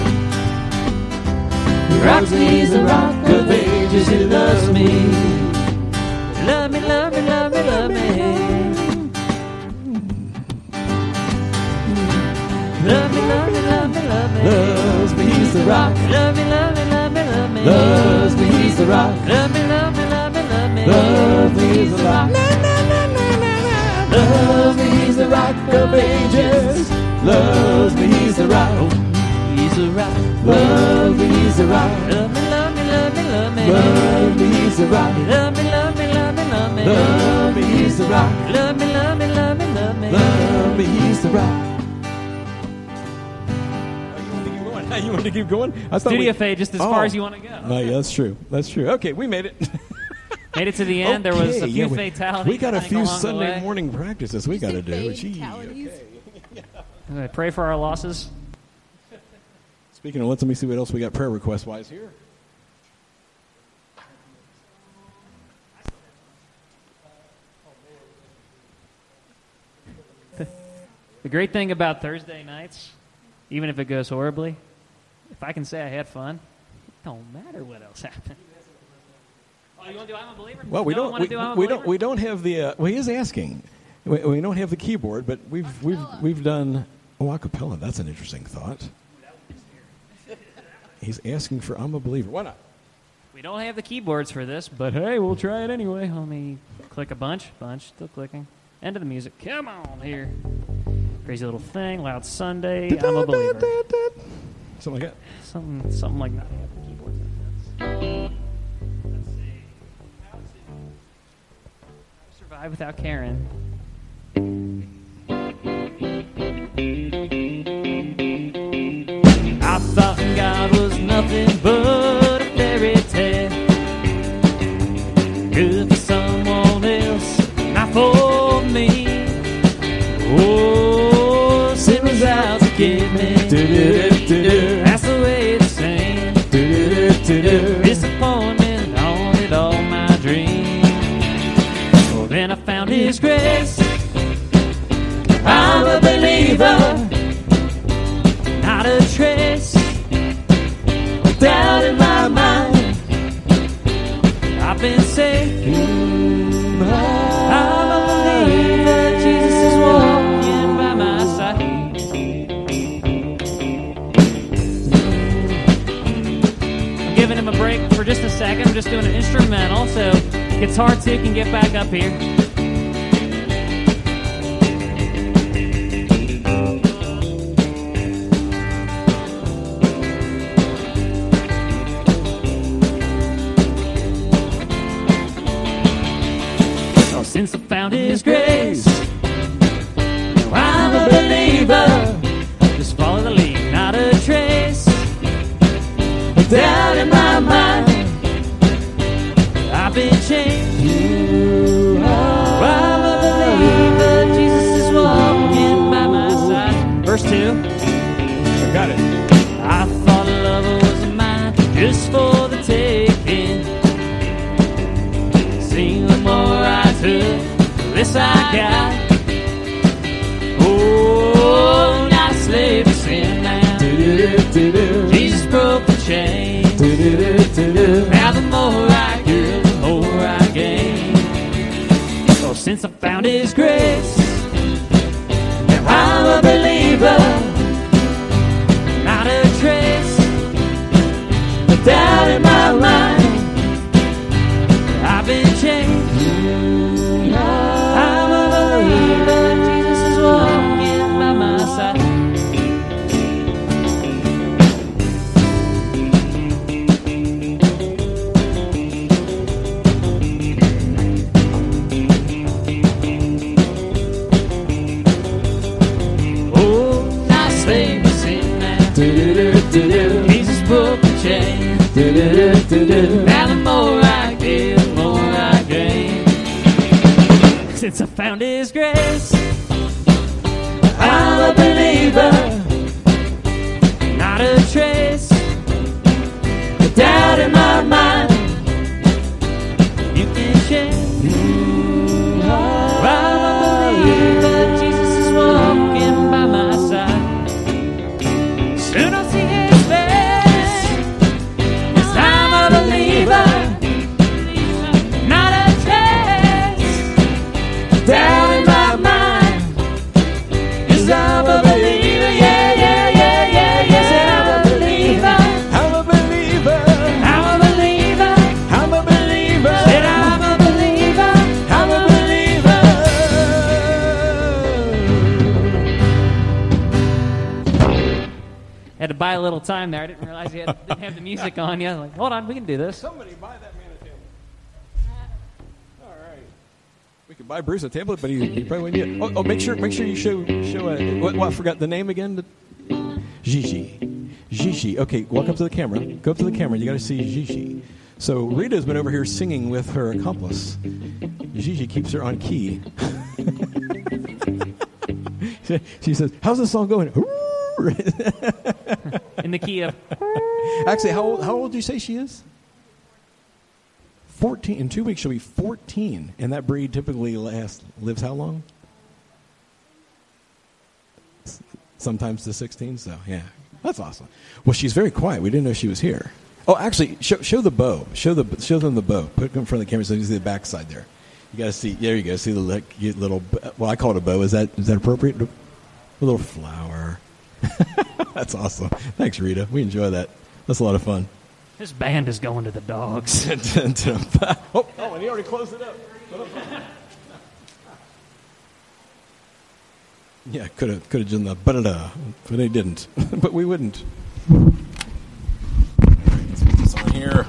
[SPEAKER 5] He rocks me. He's the rock of ages. He loves me. Love me, love me, love me, love me. Love me, love me, love me, love me.
[SPEAKER 3] Loves me, he's the rock.
[SPEAKER 5] Love me, love me, love me, love me.
[SPEAKER 3] Loves me, he's the rock.
[SPEAKER 5] Love me, love me, love me, love me.
[SPEAKER 3] Love me, he's the rock. Loves me, he's the rock of ages. Loves me, he's the rock.
[SPEAKER 5] He's a rock.
[SPEAKER 3] Love me, he's the rock.
[SPEAKER 5] Love me, love me, love me, love me.
[SPEAKER 3] Love me, he's the rock.
[SPEAKER 5] Love
[SPEAKER 3] the rock. You want to keep going? I thought
[SPEAKER 5] Studio
[SPEAKER 3] we,
[SPEAKER 5] fade just as
[SPEAKER 3] oh.
[SPEAKER 5] far as you want to go.
[SPEAKER 3] No, yeah, that's true. That's true. Okay, we made it.
[SPEAKER 5] Made it to the end. There was a
[SPEAKER 3] Okay,
[SPEAKER 5] few
[SPEAKER 3] yeah, we,
[SPEAKER 5] fatalities.
[SPEAKER 3] We got a
[SPEAKER 5] I think,
[SPEAKER 3] few
[SPEAKER 5] along the
[SPEAKER 3] Sunday
[SPEAKER 5] way.
[SPEAKER 3] morning practices we got to do. Gee,
[SPEAKER 4] Fatalities?
[SPEAKER 3] okay.
[SPEAKER 5] Okay, pray for our losses.
[SPEAKER 3] Speaking of, let's let me see what else we got prayer request wise here.
[SPEAKER 5] The great thing about Thursday nights, even if it goes horribly, if I can say I had fun, it don't matter what else happened. Oh, you want to do I'm a Believer?
[SPEAKER 3] Well, we
[SPEAKER 5] No,
[SPEAKER 3] don't.
[SPEAKER 5] want to
[SPEAKER 3] We,
[SPEAKER 5] do I'm a
[SPEAKER 3] we
[SPEAKER 5] Believer?
[SPEAKER 3] don't. We don't have the. Uh, well, he is asking. We, we don't have the keyboard, but we've we've we've done oh, a cappella. That's an interesting thought. He's asking for I'm a Believer. Why not?
[SPEAKER 5] We don't have the keyboards for this, but hey, we'll try it anyway. Let me click a bunch. Bunch. Still clicking. End of the music. Come on here. Crazy little thing. Loud Sunday. I'm a Believer.
[SPEAKER 3] Something like that.
[SPEAKER 5] Something, something like that. Yeah, the keyboards like this. Let's see. How to survive without Karen. I thought God was nothing but a fairy tale. Good for someone else, not for me. Oh, sin was out to get me. That's the way it's saying. Disappointment haunted all my dreams. Well, then I found His grace. I'm a believer. Not a trace of doubt in my mind. I've been saved. I'm a believer. Jesus is walking by my side. I'm giving him a break for just a second. I'm just doing an instrumental, so guitar two can get back up here. Since I found His grace, now I'm a believer. Just follow the lead, not a trace of doubt in my mind. I've been changed. I'm a believer. Jesus is walking by my side. Verse two.
[SPEAKER 3] I got it.
[SPEAKER 5] I thought love was mine just for the taking. See, the more I took, this I got. Oh, not a slave to sin now. Jesus broke the chain. Now the more I give, the more I gain. So since I found His grace, now I'm a believer. Not a trace of doubt in my mind. I've been changed. I'm a believer. Jesus is walking by my side. Oh, not a slave to sin now. Jesus broke the chain. Now the more I give, the more I gain. Since I found His grace, I'm a believer. Not a trace of doubt in my mind. You can change. I'm a believer. Jesus is walking by my side. Soon I'll see His face. 'Cause I'm a believer. Not a trace down in my mind. 'Cause I'm a believer. Yeah, yeah, yeah, yeah, yeah. Said I'm a believer.
[SPEAKER 3] I'm a believer.
[SPEAKER 5] I'm a believer.
[SPEAKER 3] I'm a believer.
[SPEAKER 5] Said I'm a believer.
[SPEAKER 3] I'm a believer.
[SPEAKER 5] Had to buy a little time there. I didn't realize you had, didn't have the music on you. Like, hold on, we can do this.
[SPEAKER 3] Somebody buy that man a table. All right. We could buy Bruce a tablet, but he, he probably wouldn't get it. Oh, oh, make sure, make sure you show, show. Uh, what, what? I forgot the name again. Gigi, Gigi. Okay, walk up to the camera. Go up to the camera. You got to see Gigi. So Rita's been over here singing with her accomplice. Gigi keeps her on key. She says, "How's this song going?"
[SPEAKER 5] In the key of.
[SPEAKER 3] Actually, how old, how old do you say she is? Fourteen. In two weeks, she'll be fourteen, and that breed typically lasts lives how long? Sometimes to sixteen. So yeah, that's awesome. Well, she's very quiet. We didn't know she was here. Oh, actually, show, show the bow. Show the show them the bow. Put it in front of the camera so you can see the backside there. You got to see. There you go. See the little. Well, I call it a bow. Is that is that appropriate? A little flower. That's awesome. Thanks, Rita. We enjoy that. That's a lot of fun.
[SPEAKER 5] This band is going to the dogs.
[SPEAKER 3] oh, oh, and he already closed it up. Yeah, could have could have done the ba-da-da, but they didn't. But we wouldn't. Let's put this on here.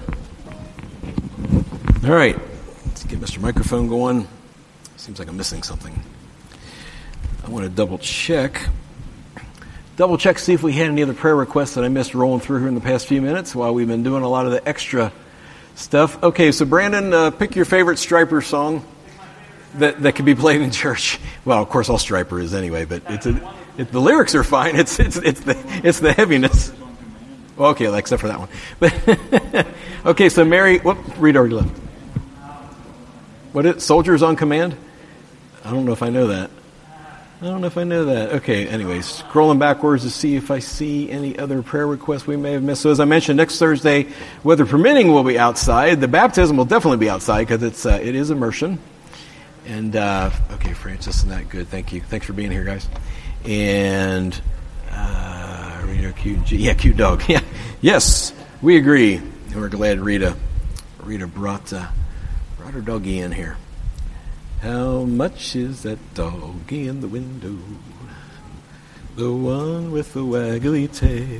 [SPEAKER 3] All right. Let's get Mister Microphone going. Seems like I'm missing something. I want to double check. Double check, see if we had any other prayer requests that I missed rolling through here in the past few minutes while we've been doing a lot of the extra stuff. Okay, so Brandon, uh, pick your favorite Striper song that that could be played in church. Well, of course, all Striper is anyway, but it's a, it, the lyrics are fine. It's it's it's the it's the heaviness. Well, okay, except for that one. But okay, so Mary, whoop, Rita already left. What is Soldiers on Command? I don't know if I know that. I don't know if I know that. Okay, anyways, scrolling backwards to see if I see any other prayer requests we may have missed. So as I mentioned, next Thursday, weather permitting, we'll be outside. The baptism will definitely be outside because it's uh, it is immersion. And, uh, okay, Francis, and that good. Thank you. Thanks for being here, guys. And, uh, Rita, cute, yeah, cute dog. Yeah, yes, we agree. And we're glad Rita, Rita brought, uh, brought her doggy in here. How much is that doggy in the window? The one with the waggly tail.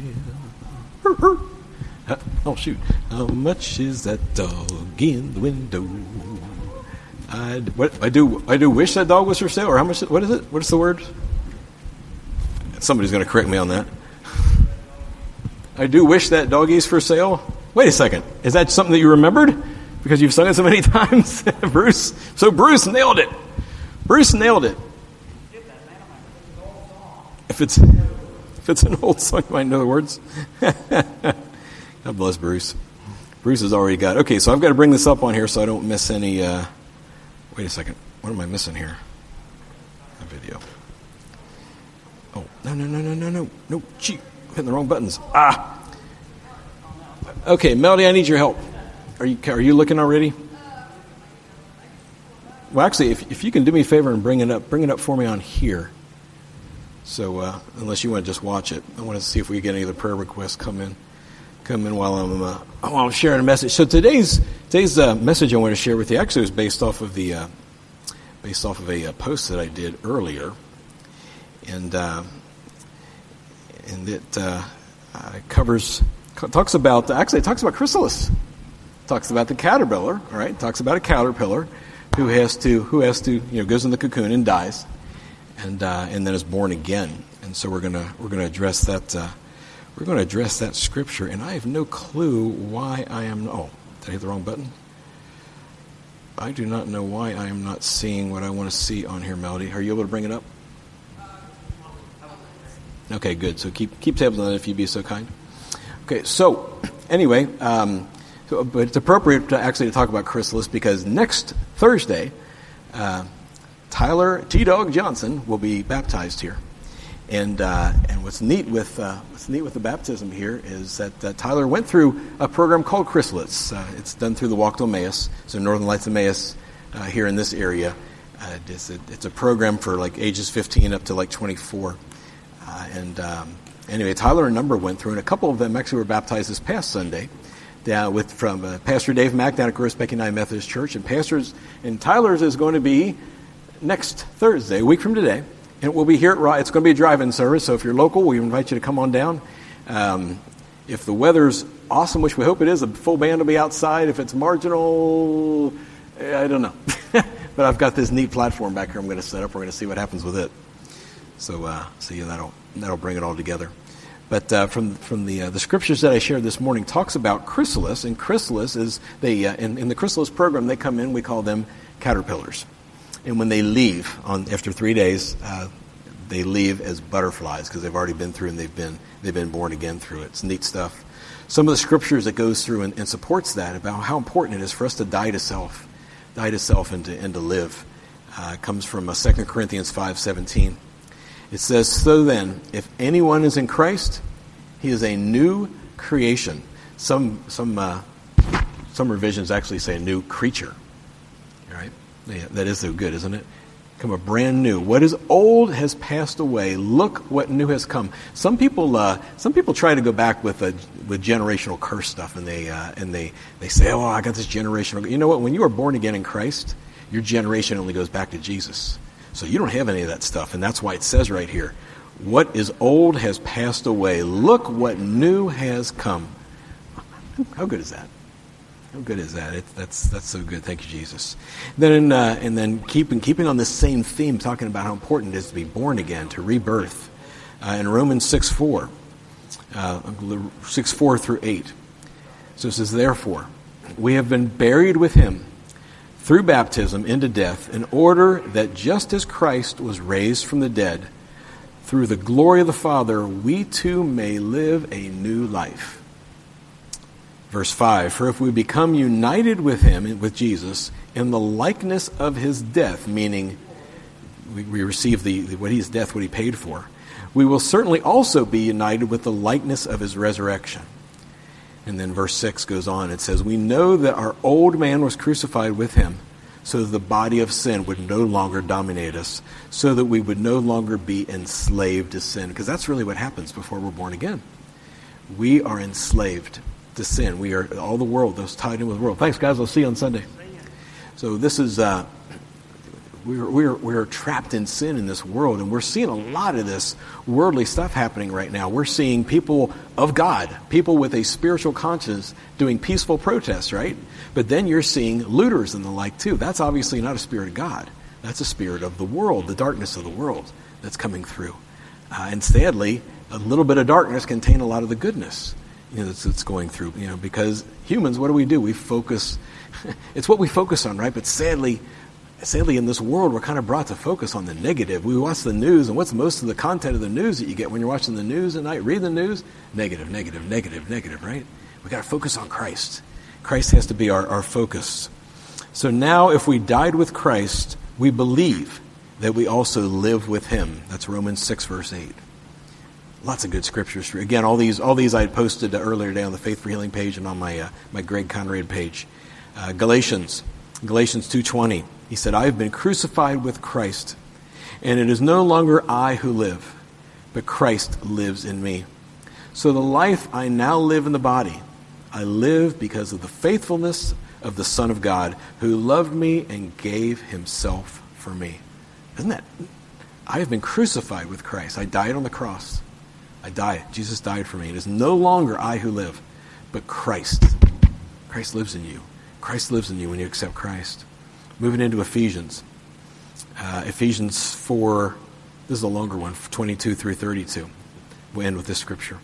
[SPEAKER 3] Uh, oh, shoot. How much is that doggy in the window? I, what, I do I do wish that dog was for sale, or how much? What is it? What is the word? Somebody's going to correct me on that. I do wish that doggy's for sale. Wait a second. Is that something that you remembered? Because you've sung it so many times, Bruce. So Bruce nailed it. Bruce nailed it. If it's if it's an old song, you might know the words. God bless Bruce. Bruce has already got. Okay, so I've got to bring this up on here so I don't miss any. Uh, wait a second. What am I missing here? A video. Oh no no no no no no no! Gee, I'm hitting the wrong buttons. Ah. Okay, Melody, I need your help. Are you are you looking already? Well, actually, if if you can do me a favor and bring it up, bring it up for me on here. So, uh, unless you want to just watch it, I want to see if we get any of the prayer requests come in, come in while I'm uh, while I'm sharing a message. So today's today's uh, message I want to share with you actually was based off of the uh, based off of a uh, post that I did earlier, and uh, and it uh, uh, covers talks about actually it talks about chrysalis. Talks about the caterpillar, all right? Talks about a caterpillar who has to who has to you know goes in the cocoon and dies, and uh, and then is born again. And so we're gonna we're gonna address that uh, we're gonna address that scripture. And I have no clue why I am. Oh, did I hit the wrong button? I do not know why I am not seeing what I want to see on here, Melody. Are you able to bring it up? Okay, good. So keep keep tabs on that if you'd be so kind. Okay, so anyway. Um, So, but it's appropriate to actually to talk about chrysalis because next Thursday, uh, Tyler T. Dog Johnson will be baptized here, and uh, and what's neat with uh, what's neat with the baptism here is that uh, Tyler went through a program called Chrysalis. Uh, it's done through the Walk to Emmaus, so Northern Lights Emmaus uh, here in this area. Uh, it's, a, it's a program for like ages fifteen up to like twenty-four, uh, and um, anyway, Tyler and a number went through, and a couple of them actually were baptized this past Sunday. Down with from uh, Pastor Dave Mack down at Gross Beck United Methodist Church, and pastors and Tyler's is going to be next Thursday, a week from today, and it will be here at. It's going to be a drive-in service, so if you're local, we invite you to come on down. Um, if the weather's awesome, which we hope it is, a full band will be outside. If it's marginal, I don't know,
[SPEAKER 6] but I've got this neat platform back here I'm going to set up. We're going to see what happens with it. So, uh, see, that'll that'll bring it all together. But uh, from from the uh, the scriptures that I shared this morning talks about chrysalis, and chrysalis is they uh, in, in the chrysalis program they come in. We call them caterpillars, and when they leave on after three days, uh, they leave as butterflies because they've already been through and they've been they've been born again through it. It's neat stuff. Some of the scriptures that goes through and, and supports that about how important it is for us to die to self, die to self and to and to live, uh, comes from uh, Second Corinthians five seventeen. It says, so then, if anyone is in Christ, he is a new creation. Some some uh, some revisions actually say a new creature. All right? Yeah, that is so good, isn't it? Come a brand new. What is old has passed away. Look what new has come. Some people uh, some people try to go back with a, with generational curse stuff, and they uh, and they, they say, oh, I got this generational. You know what? When you are born again in Christ, your generation only goes back to Jesus. So you don't have any of that stuff, and that's why it says right here, what is old has passed away. Look what new has come. How good is that? How good is that? It, that's that's so good. Thank you, Jesus. Then uh, and then keeping keeping on this same theme, talking about how important it is to be born again, to rebirth. Uh, in Romans six four, uh, six four through eight. So it says, therefore, we have been buried with him through baptism into death, in order that just as Christ was raised from the dead, through the glory of the Father, we too may live a new life. Verse five, for if we become united with him, with Jesus, in the likeness of his death, meaning we, we receive the, the what his death, what he paid for, we will certainly also be united with the likeness of his resurrection. And then verse six goes on. It says, we know that our old man was crucified with him so that the body of sin would no longer dominate us, so that we would no longer be enslaved to sin. Because that's really what happens before we're born again. We are enslaved to sin. We are all the world, those tied in with the world. Thanks, guys. I'll see you on Sunday. So this is... Uh, We're, we're, we're trapped in sin in this world, and we're seeing a lot of this worldly stuff happening right now. We're seeing people of God, people with a spiritual conscience doing peaceful protests, right? But then you're seeing looters and the like too. That's obviously not a spirit of God. That's a spirit of the world, the darkness of the world that's coming through. Uh, and sadly, a little bit of darkness contains a lot of the goodness, you know, that's, that's going through. You know, because humans, what do we do? We focus. It's what we focus on, right? But sadly, Sadly, in this world, we're kind of brought to focus on the negative. We watch the news, and what's most of the content of the news that you get when you're watching the news at night? Read the news? Negative, negative, negative, negative, right? We've got to focus on Christ. Christ has to be our, our focus. So now, if we died with Christ, we believe that we also live with him. That's Romans six, verse eight. Lots of good scriptures. Again, all these all these I had posted earlier today on the Faith for Healing page and on my, uh, my Greg Conrad page. Uh, Galatians, Galatians two twenty. He said, I have been crucified with Christ, and it is no longer I who live, but Christ lives in me. So the life I now live in the body, I live because of the faithfulness of the Son of God, who loved me and gave himself for me. Isn't that? I have been crucified with Christ. I died on the cross. I died. Jesus died for me. It is no longer I who live, but Christ. Christ lives in you. Christ lives in you when you accept Christ. Moving into Ephesians. Uh, Ephesians four, this is a longer one, twenty-two through thirty-two. We'll end with this scripture.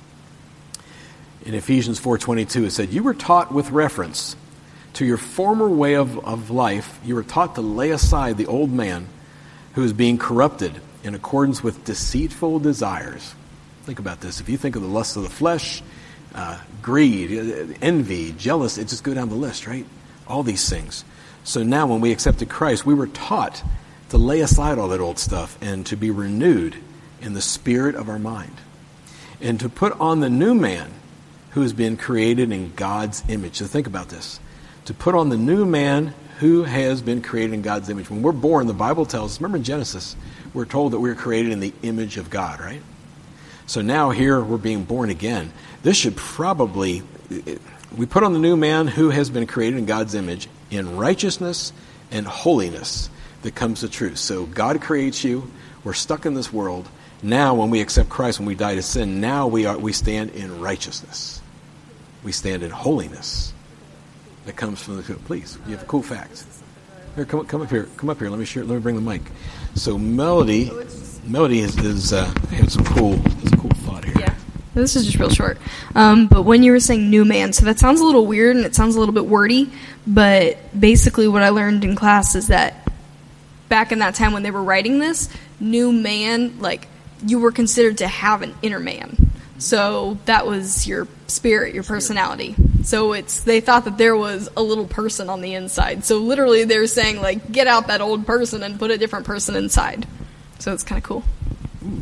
[SPEAKER 6] In Ephesians four twenty-two, it said, you were taught with reference to your former way of, of life, you were taught to lay aside the old man who is being corrupted in accordance with deceitful desires. Think about this. If you think of the lust of the flesh, uh, greed, envy, jealousy, it just go down the list, right? All these things. So now when we accepted Christ, we were taught to lay aside all that old stuff and to be renewed in the spirit of our mind. And to put on the new man who has been created in God's image. So think about this. To put on the new man who has been created in God's image. When we're born, the Bible tells us, remember in Genesis, we're told that we're created in the image of God, right? So now here we're being born again. This should probably, we put on the new man who has been created in God's image in righteousness and holiness that comes to truth. So God creates you. We're stuck in this world. Now when we accept Christ, when we die to sin, now we are we stand in righteousness. We stand in holiness that comes from the, please, you have a cool fact. Here, come come up here. Come up here. Let me share. Let me bring the mic. So Melody, Melody is, is uh, had some cool, has a cool thought here.
[SPEAKER 4] Yeah. This is just real short. Um, but when you were saying new man, so that sounds a little weird and it sounds a little bit wordy, but basically what I learned in class is that back in that time when they were writing this, new man, like, you were considered to have an inner man. So that was your spirit, your personality. So it's they thought that there was a little person on the inside. So literally they're saying, like, get out that old person and put a different person inside. So it's kind of cool.
[SPEAKER 6] Ooh.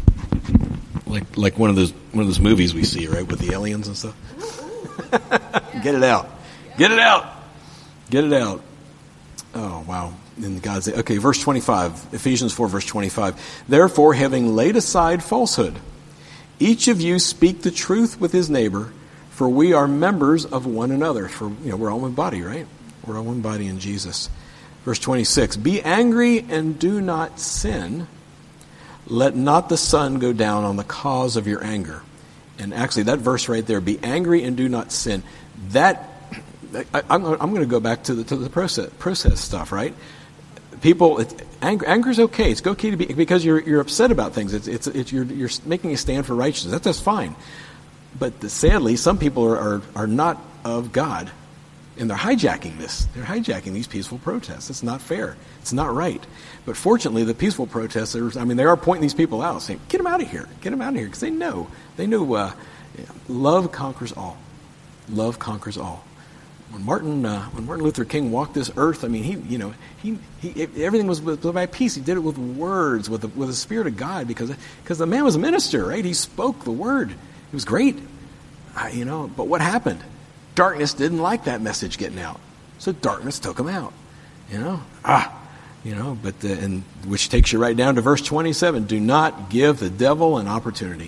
[SPEAKER 6] Like like one of those one of those movies we see, right, with the aliens and stuff. Get it out. Get it out. Get it out. Oh, wow. In God's okay, verse twenty-five, Ephesians four, verse twenty-five. Therefore, having laid aside falsehood, each of you speak the truth with his neighbor, for we are members of one another. For you know, we're all one body, right? We're all one body in Jesus. Verse twenty-six, be angry and do not sin. Let not the sun go down on the cause of your anger. And actually, that verse right there, be angry and do not sin. That I, I'm, I'm going to go back to the to the process process stuff, right? People, it, anger, anger is okay. It's okay to be because you're you're upset about things. It's it's, it's you're you're making a stand for righteousness. That, that's fine. But the, sadly, some people are, are are not of God, and they're hijacking this. They're hijacking these peaceful protests. It's not fair. It's not right. But fortunately, the peaceful protesters, I mean, they are pointing these people out, saying, "Get them out of here. Get them out of here," because they know they know uh, love conquers all. Love conquers all. When Martin, uh, when Martin Luther King walked this earth, I mean, he, you know, he, he, everything was by peace. He did it with words, with the, with the Spirit of God, because, because the man was a minister, right? He spoke the word. It was great, uh, you know. But what happened? Darkness didn't like that message getting out, so darkness took him out, you know. Ah, you know. But the, and which takes you right down to verse twenty-seven. Do not give the devil an opportunity.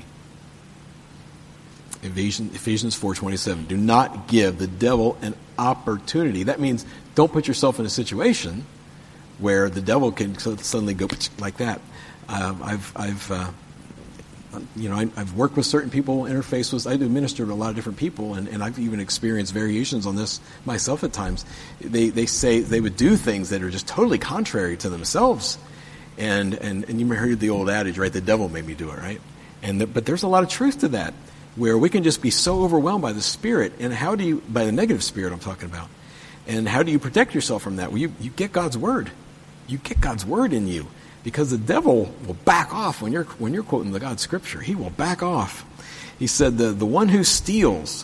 [SPEAKER 6] Ephesians, Ephesians four twenty-seven. Do not give the devil an opportunity. That means don't put yourself in a situation where the devil can suddenly go like that. Uh, I've, I've, uh, you know, I, I've worked with certain people, interface with. I do minister to a lot of different people, and, and I've even experienced variations on this myself at times. They they say they would do things that are just totally contrary to themselves, and and and you may heard the old adage, right? The devil made me do it, right? And the, but there's a lot of truth to that, where we can just be so overwhelmed by the Spirit. And how do you, by the negative spirit I'm talking about, and how do you protect yourself from that? Well, you, you get God's Word. You get God's Word in you, because the devil will back off when you're when you're quoting the God Scripture. He will back off. He said, the, the one who steals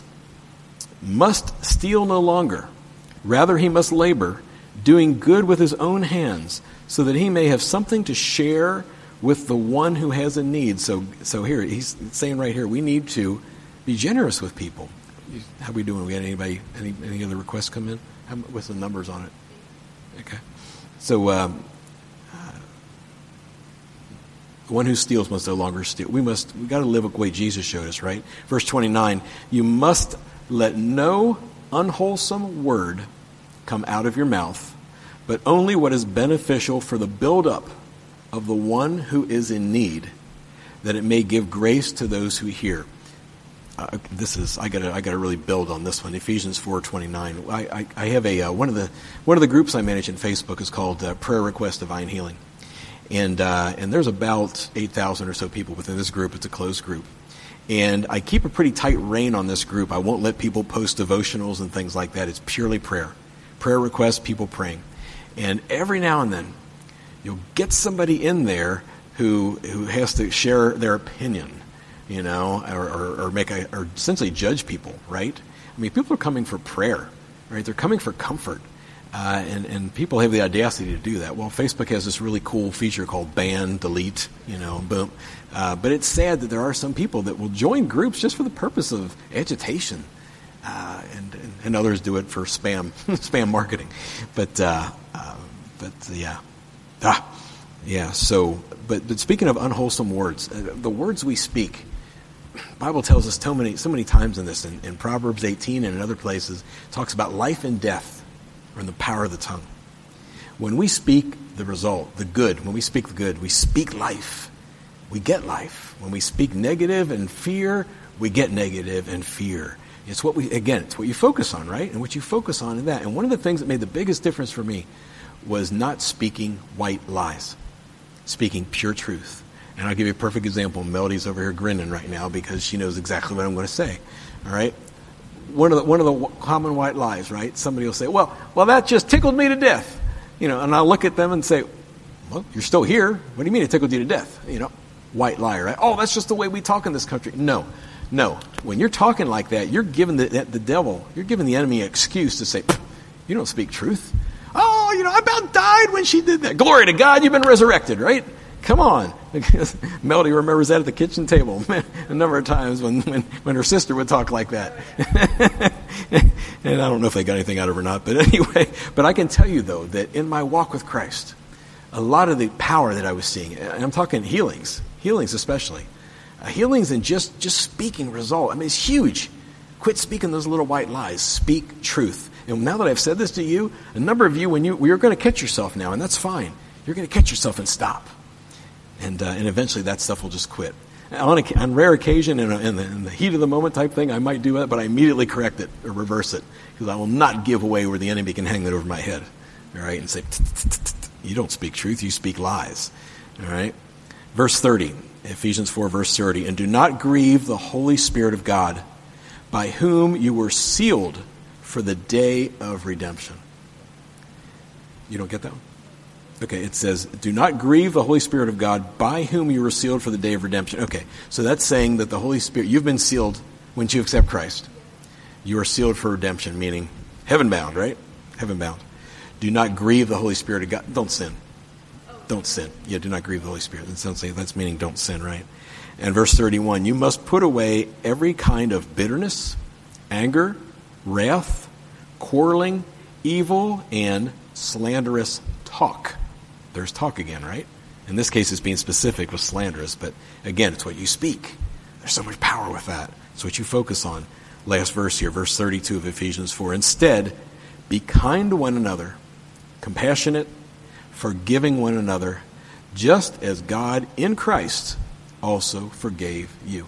[SPEAKER 6] must steal no longer. Rather, he must labor, doing good with his own hands, so that he may have something to share with the one who has a need. So so here, he's saying right here, we need to be generous with people. How are we doing? We got anybody, any any other requests come in? How, what's the numbers on it? Okay. So um, uh, the one who steals must no longer steal. We must, we got to live the way Jesus showed us, right? Verse twenty-nine, you must let no unwholesome word come out of your mouth, but only what is beneficial for the build-up of the one who is in need, that it may give grace to those who hear. Uh, this is I gotta I gotta really build on this one. Ephesians four twenty-nine. I, I, I have a uh, one of the one of the groups I manage in Facebook is called uh, Prayer Request Divine Healing, and uh, and there's about eight thousand or so people within this group. It's a closed group, and I keep a pretty tight rein on this group. I won't let people post devotionals and things like that. It's purely prayer, prayer requests, people praying, and every now and then you'll get somebody in there who who has to share their opinion, you know, or, or, or make a, or essentially judge people, right? I mean, people are coming for prayer, right? They're coming for comfort, uh, and and people have the audacity to do that. Well, Facebook has this really cool feature called ban, delete, you know, boom. Uh, but it's sad that there are some people that will join groups just for the purpose of agitation, uh, and, and and others do it for spam spam marketing, but uh, uh, but yeah. Ah, yeah, so, but, but speaking of unwholesome words, uh, the words we speak, the Bible tells us so many so many times in this, in, in Proverbs eighteen and in other places, talks about life and death are in the power of the tongue. When we speak the result, the good, when we speak the good, we speak life, we get life. When we speak negative and fear, we get negative and fear. It's what we, again, it's what you focus on, right? And what you focus on in that. And one of the things that made the biggest difference for me was not speaking white lies, speaking pure truth. And I'll give you a perfect example. Melody's over here grinning right now because she knows exactly what I'm going to say. All right? One of the one of the common white lies, right? Somebody will say, "Well, well, that just tickled me to death," you know. And I'll look at them and say, "Well, you're still here. What do you mean it tickled you to death?" You know, white lie, right? Oh, that's just the way we talk in this country. No, no. When you're talking like that, you're giving the the devil, you're giving the enemy an excuse to say, "You don't speak truth." Oh, you know, I about died when she did that. Glory to God, you've been resurrected, right? Come on. Melody remembers that at the kitchen table a number of times when, when, when her sister would talk like that. And I don't know if they got anything out of her or not, but anyway. But I can tell you, though, that in my walk with Christ, a lot of the power that I was seeing, and I'm talking healings, healings especially, uh, healings and just, just speaking result. I mean, it's huge. Quit speaking those little white lies. Speak truth. And now that I've said this to you, a number of you, when you, you're going to catch yourself now, and that's fine. You're going to catch yourself and stop. And uh, and eventually that stuff will just quit. On, a, on rare occasion, in, a, in, the, in the heat of the moment type thing, I might do that, but I immediately correct it or reverse it because I will not give away where the enemy can hang that over my head. All right, and say, you don't speak truth, you speak lies. All right. Verse thirty, Ephesians four, verse thirty, and do not grieve the Holy Spirit of God, by whom you were sealed for the day of redemption. You don't get that one? Okay, it says, do not grieve the Holy Spirit of God, by whom you were sealed for the day of redemption. Okay, so that's saying that the Holy Spirit, you've been sealed when you accept Christ. You are sealed for redemption, meaning heaven bound, right? Heaven bound. Do not grieve the Holy Spirit of God. Don't sin. Don't sin. Yeah, do not grieve the Holy Spirit. That sounds like that's meaning don't sin, right? And verse thirty-one, you must put away every kind of bitterness, anger, wrath, quarreling, evil, and slanderous talk. There's talk again, right? In this case, it's being specific with slanderous, but again, it's what you speak. There's so much power with that. It's what you focus on. Last verse here, verse thirty-two of Ephesians four. Instead, be kind to one another, compassionate, forgiving one another, just as God in Christ also forgave you.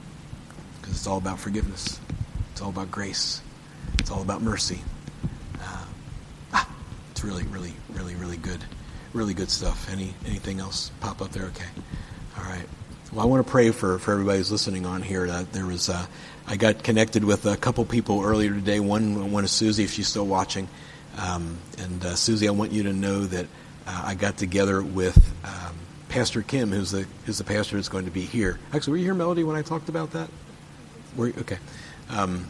[SPEAKER 6] Because it's all about forgiveness. It's all about grace. It's all about mercy. Uh, ah, it's really, really, really, really good. Really good stuff. Any anything else pop up there? Okay. All right. Well, I want to pray for, for everybody who's listening on here. Uh, there was uh, I got connected with a couple people earlier today. One one is Susie, if she's still watching. Um, and uh, Susie, I want you to know that uh, I got together with um, Pastor Kim, who's the who's the pastor that's going to be here. Actually, were you here, Melody, when I talked about that? Were you? Okay. Um,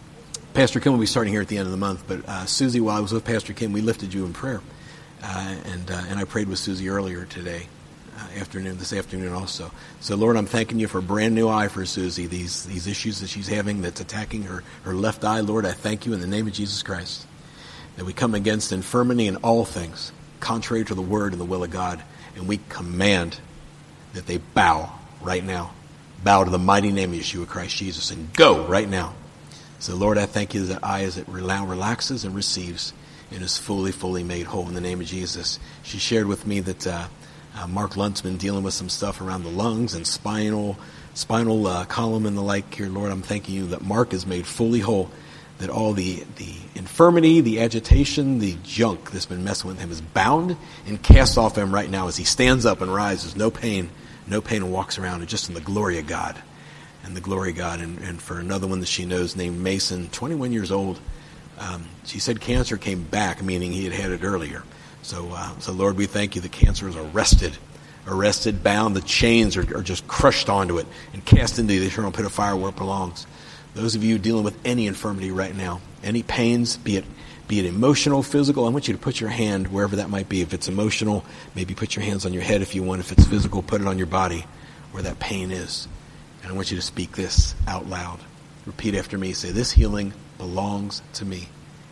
[SPEAKER 6] Pastor Kim will be starting here at the end of the month. But uh, Susie, while I was with Pastor Kim, we lifted you in prayer. Uh, and uh, and I prayed with Susie earlier today, uh, afternoon, this afternoon also. So, Lord, I'm thanking you for a brand new eye for Susie, these these issues that she's having that's attacking her, her left eye. Lord, I thank you in the name of Jesus Christ that we come against infirmity in all things, contrary to the word and the will of God, and we command that they bow right now. Bow to the mighty name of Yeshua Christ Jesus and go right now. So, Lord, I thank you that eye as it relaxes and receives and is fully, fully made whole in the name of Jesus. She shared with me that uh, uh, Mark Luntzman dealing with some stuff around the lungs and spinal spinal uh, column and the like here. Lord, I'm thanking you that Mark is made fully whole, that all the, the infirmity, the agitation, the junk that's been messing with him is bound and cast off him right now as he stands up and rises. No pain, no pain, and walks around and just in the glory of God. And the glory of God. And, and for another one that she knows named Mason, twenty-one years old, Um, she said cancer came back, meaning he had had it earlier. So, uh, so Lord, we thank you. The cancer is arrested, arrested, bound. The chains are, are just crushed onto it and cast into the eternal pit of fire where it belongs. Those of you dealing with any infirmity right now, any pains, be it be it emotional, physical, I want you to put your hand wherever that might be. If it's emotional, maybe put your hands on your head if you want. If it's physical, put it on your body where that pain is. And I want you to speak this out loud. Repeat after me. Say, this healing belongs to me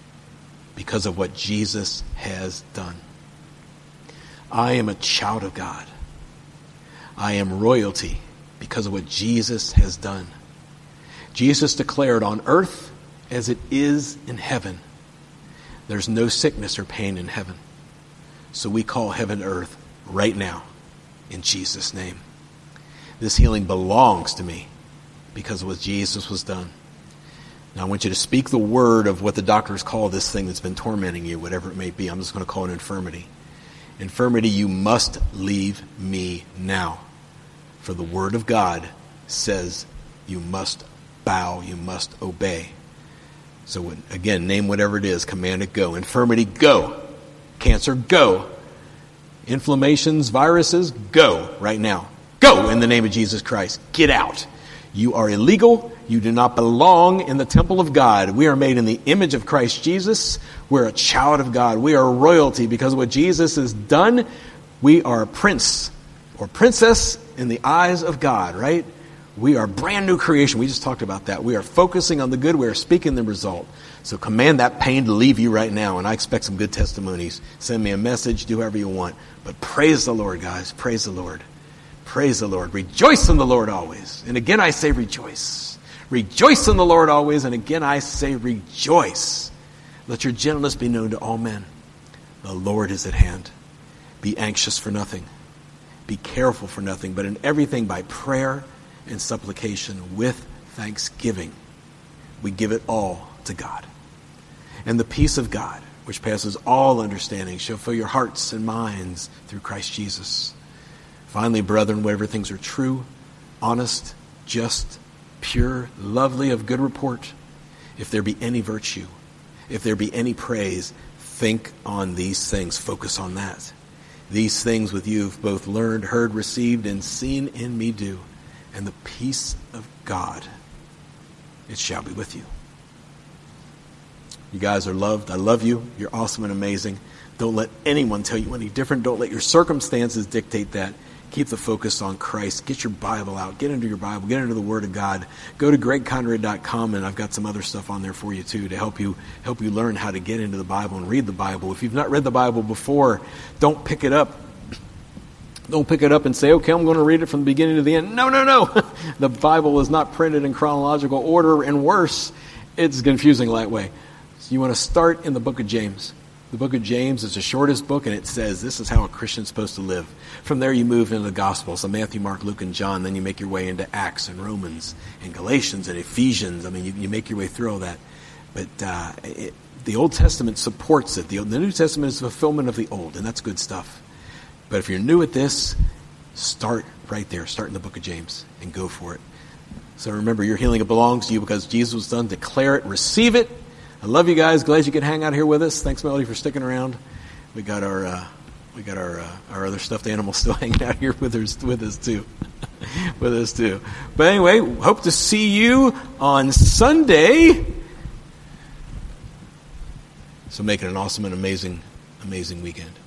[SPEAKER 6] because of what Jesus has done. I am a child of God. I am royalty because of what Jesus has done. Jesus declared on earth as it is in heaven. There's no sickness or pain in heaven. So we call heaven earth right now in Jesus' name. This healing belongs to me because of what Jesus was done. Now I want you to speak the word of what the doctors call this thing that's been tormenting you, whatever it may be. I'm just going to call it infirmity. Infirmity, you must leave me now. For the word of God says you must bow, you must obey. So again, name whatever it is, command it, go. Infirmity, go. Cancer, go. Inflammations, viruses, go right now. Go in the name of Jesus Christ. Get out. You are illegal. You do not belong in the temple of God. We are made in the image of Christ Jesus. We're a child of God. We are royalty because of what Jesus has done. We are a prince or princess in the eyes of God, right? We are brand new creation. We just talked about that. We are focusing on the good. We are speaking the result. So command that pain to leave you right now. And I expect some good testimonies. Send me a message. Do whatever you want. But praise the Lord, guys. Praise the Lord. Praise the Lord. Rejoice in the Lord always. And again, I say rejoice. Rejoice in the Lord always. And again, I say rejoice. Let your gentleness be known to all men. The Lord is at hand. Be anxious for nothing. Be careful for nothing. But in everything by prayer and supplication with thanksgiving, we give it all to God. And the peace of God, which passes all understanding, shall fill your hearts and minds through Christ Jesus. Finally, brethren, whatever things are true, honest, just, pure, lovely, of good report, if there be any virtue, if there be any praise, think on these things. Focus on that. These things with you've both learned, heard, received, and seen in me do. And the peace of God, it shall be with you. You guys are loved. I love you. You're awesome and amazing. Don't let anyone tell you any different. Don't let your circumstances dictate that. Keep the focus on Christ. Get your Bible out. Get into your Bible. Get into the Word of God. Go to greg conrad dot com, and I've got some other stuff on there for you too to help you help you learn how to get into the Bible and read the Bible. If you've not read the Bible before, don't pick it up. Don't pick it up and say, okay, I'm going to read it from the beginning to the end. No, no, no. The Bible is not printed in chronological order, and worse, it's confusing that way. So you want to start in the book of James. The book of James is the shortest book, and it says this is how a Christian's supposed to live. From there you move into the Gospels, so Matthew, Mark, Luke, and John. Then you make your way into Acts and Romans and Galatians and Ephesians. I mean, you, you make your way through all that. But uh, it, the Old Testament supports it. The, the New Testament is the fulfillment of the Old, and that's good stuff. But if you're new at this, start right there. Start in the book of James and go for it. So remember, your healing belongs to you because Jesus was done. Declare it. Receive it. I love you guys. Glad you could hang out here with us. Thanks, Melody, for sticking around. We got our uh, we got our uh, our other stuffed animals still hanging out here with us with us too, with us too. But anyway, hope to see you on Sunday. So make it an awesome and amazing, amazing weekend.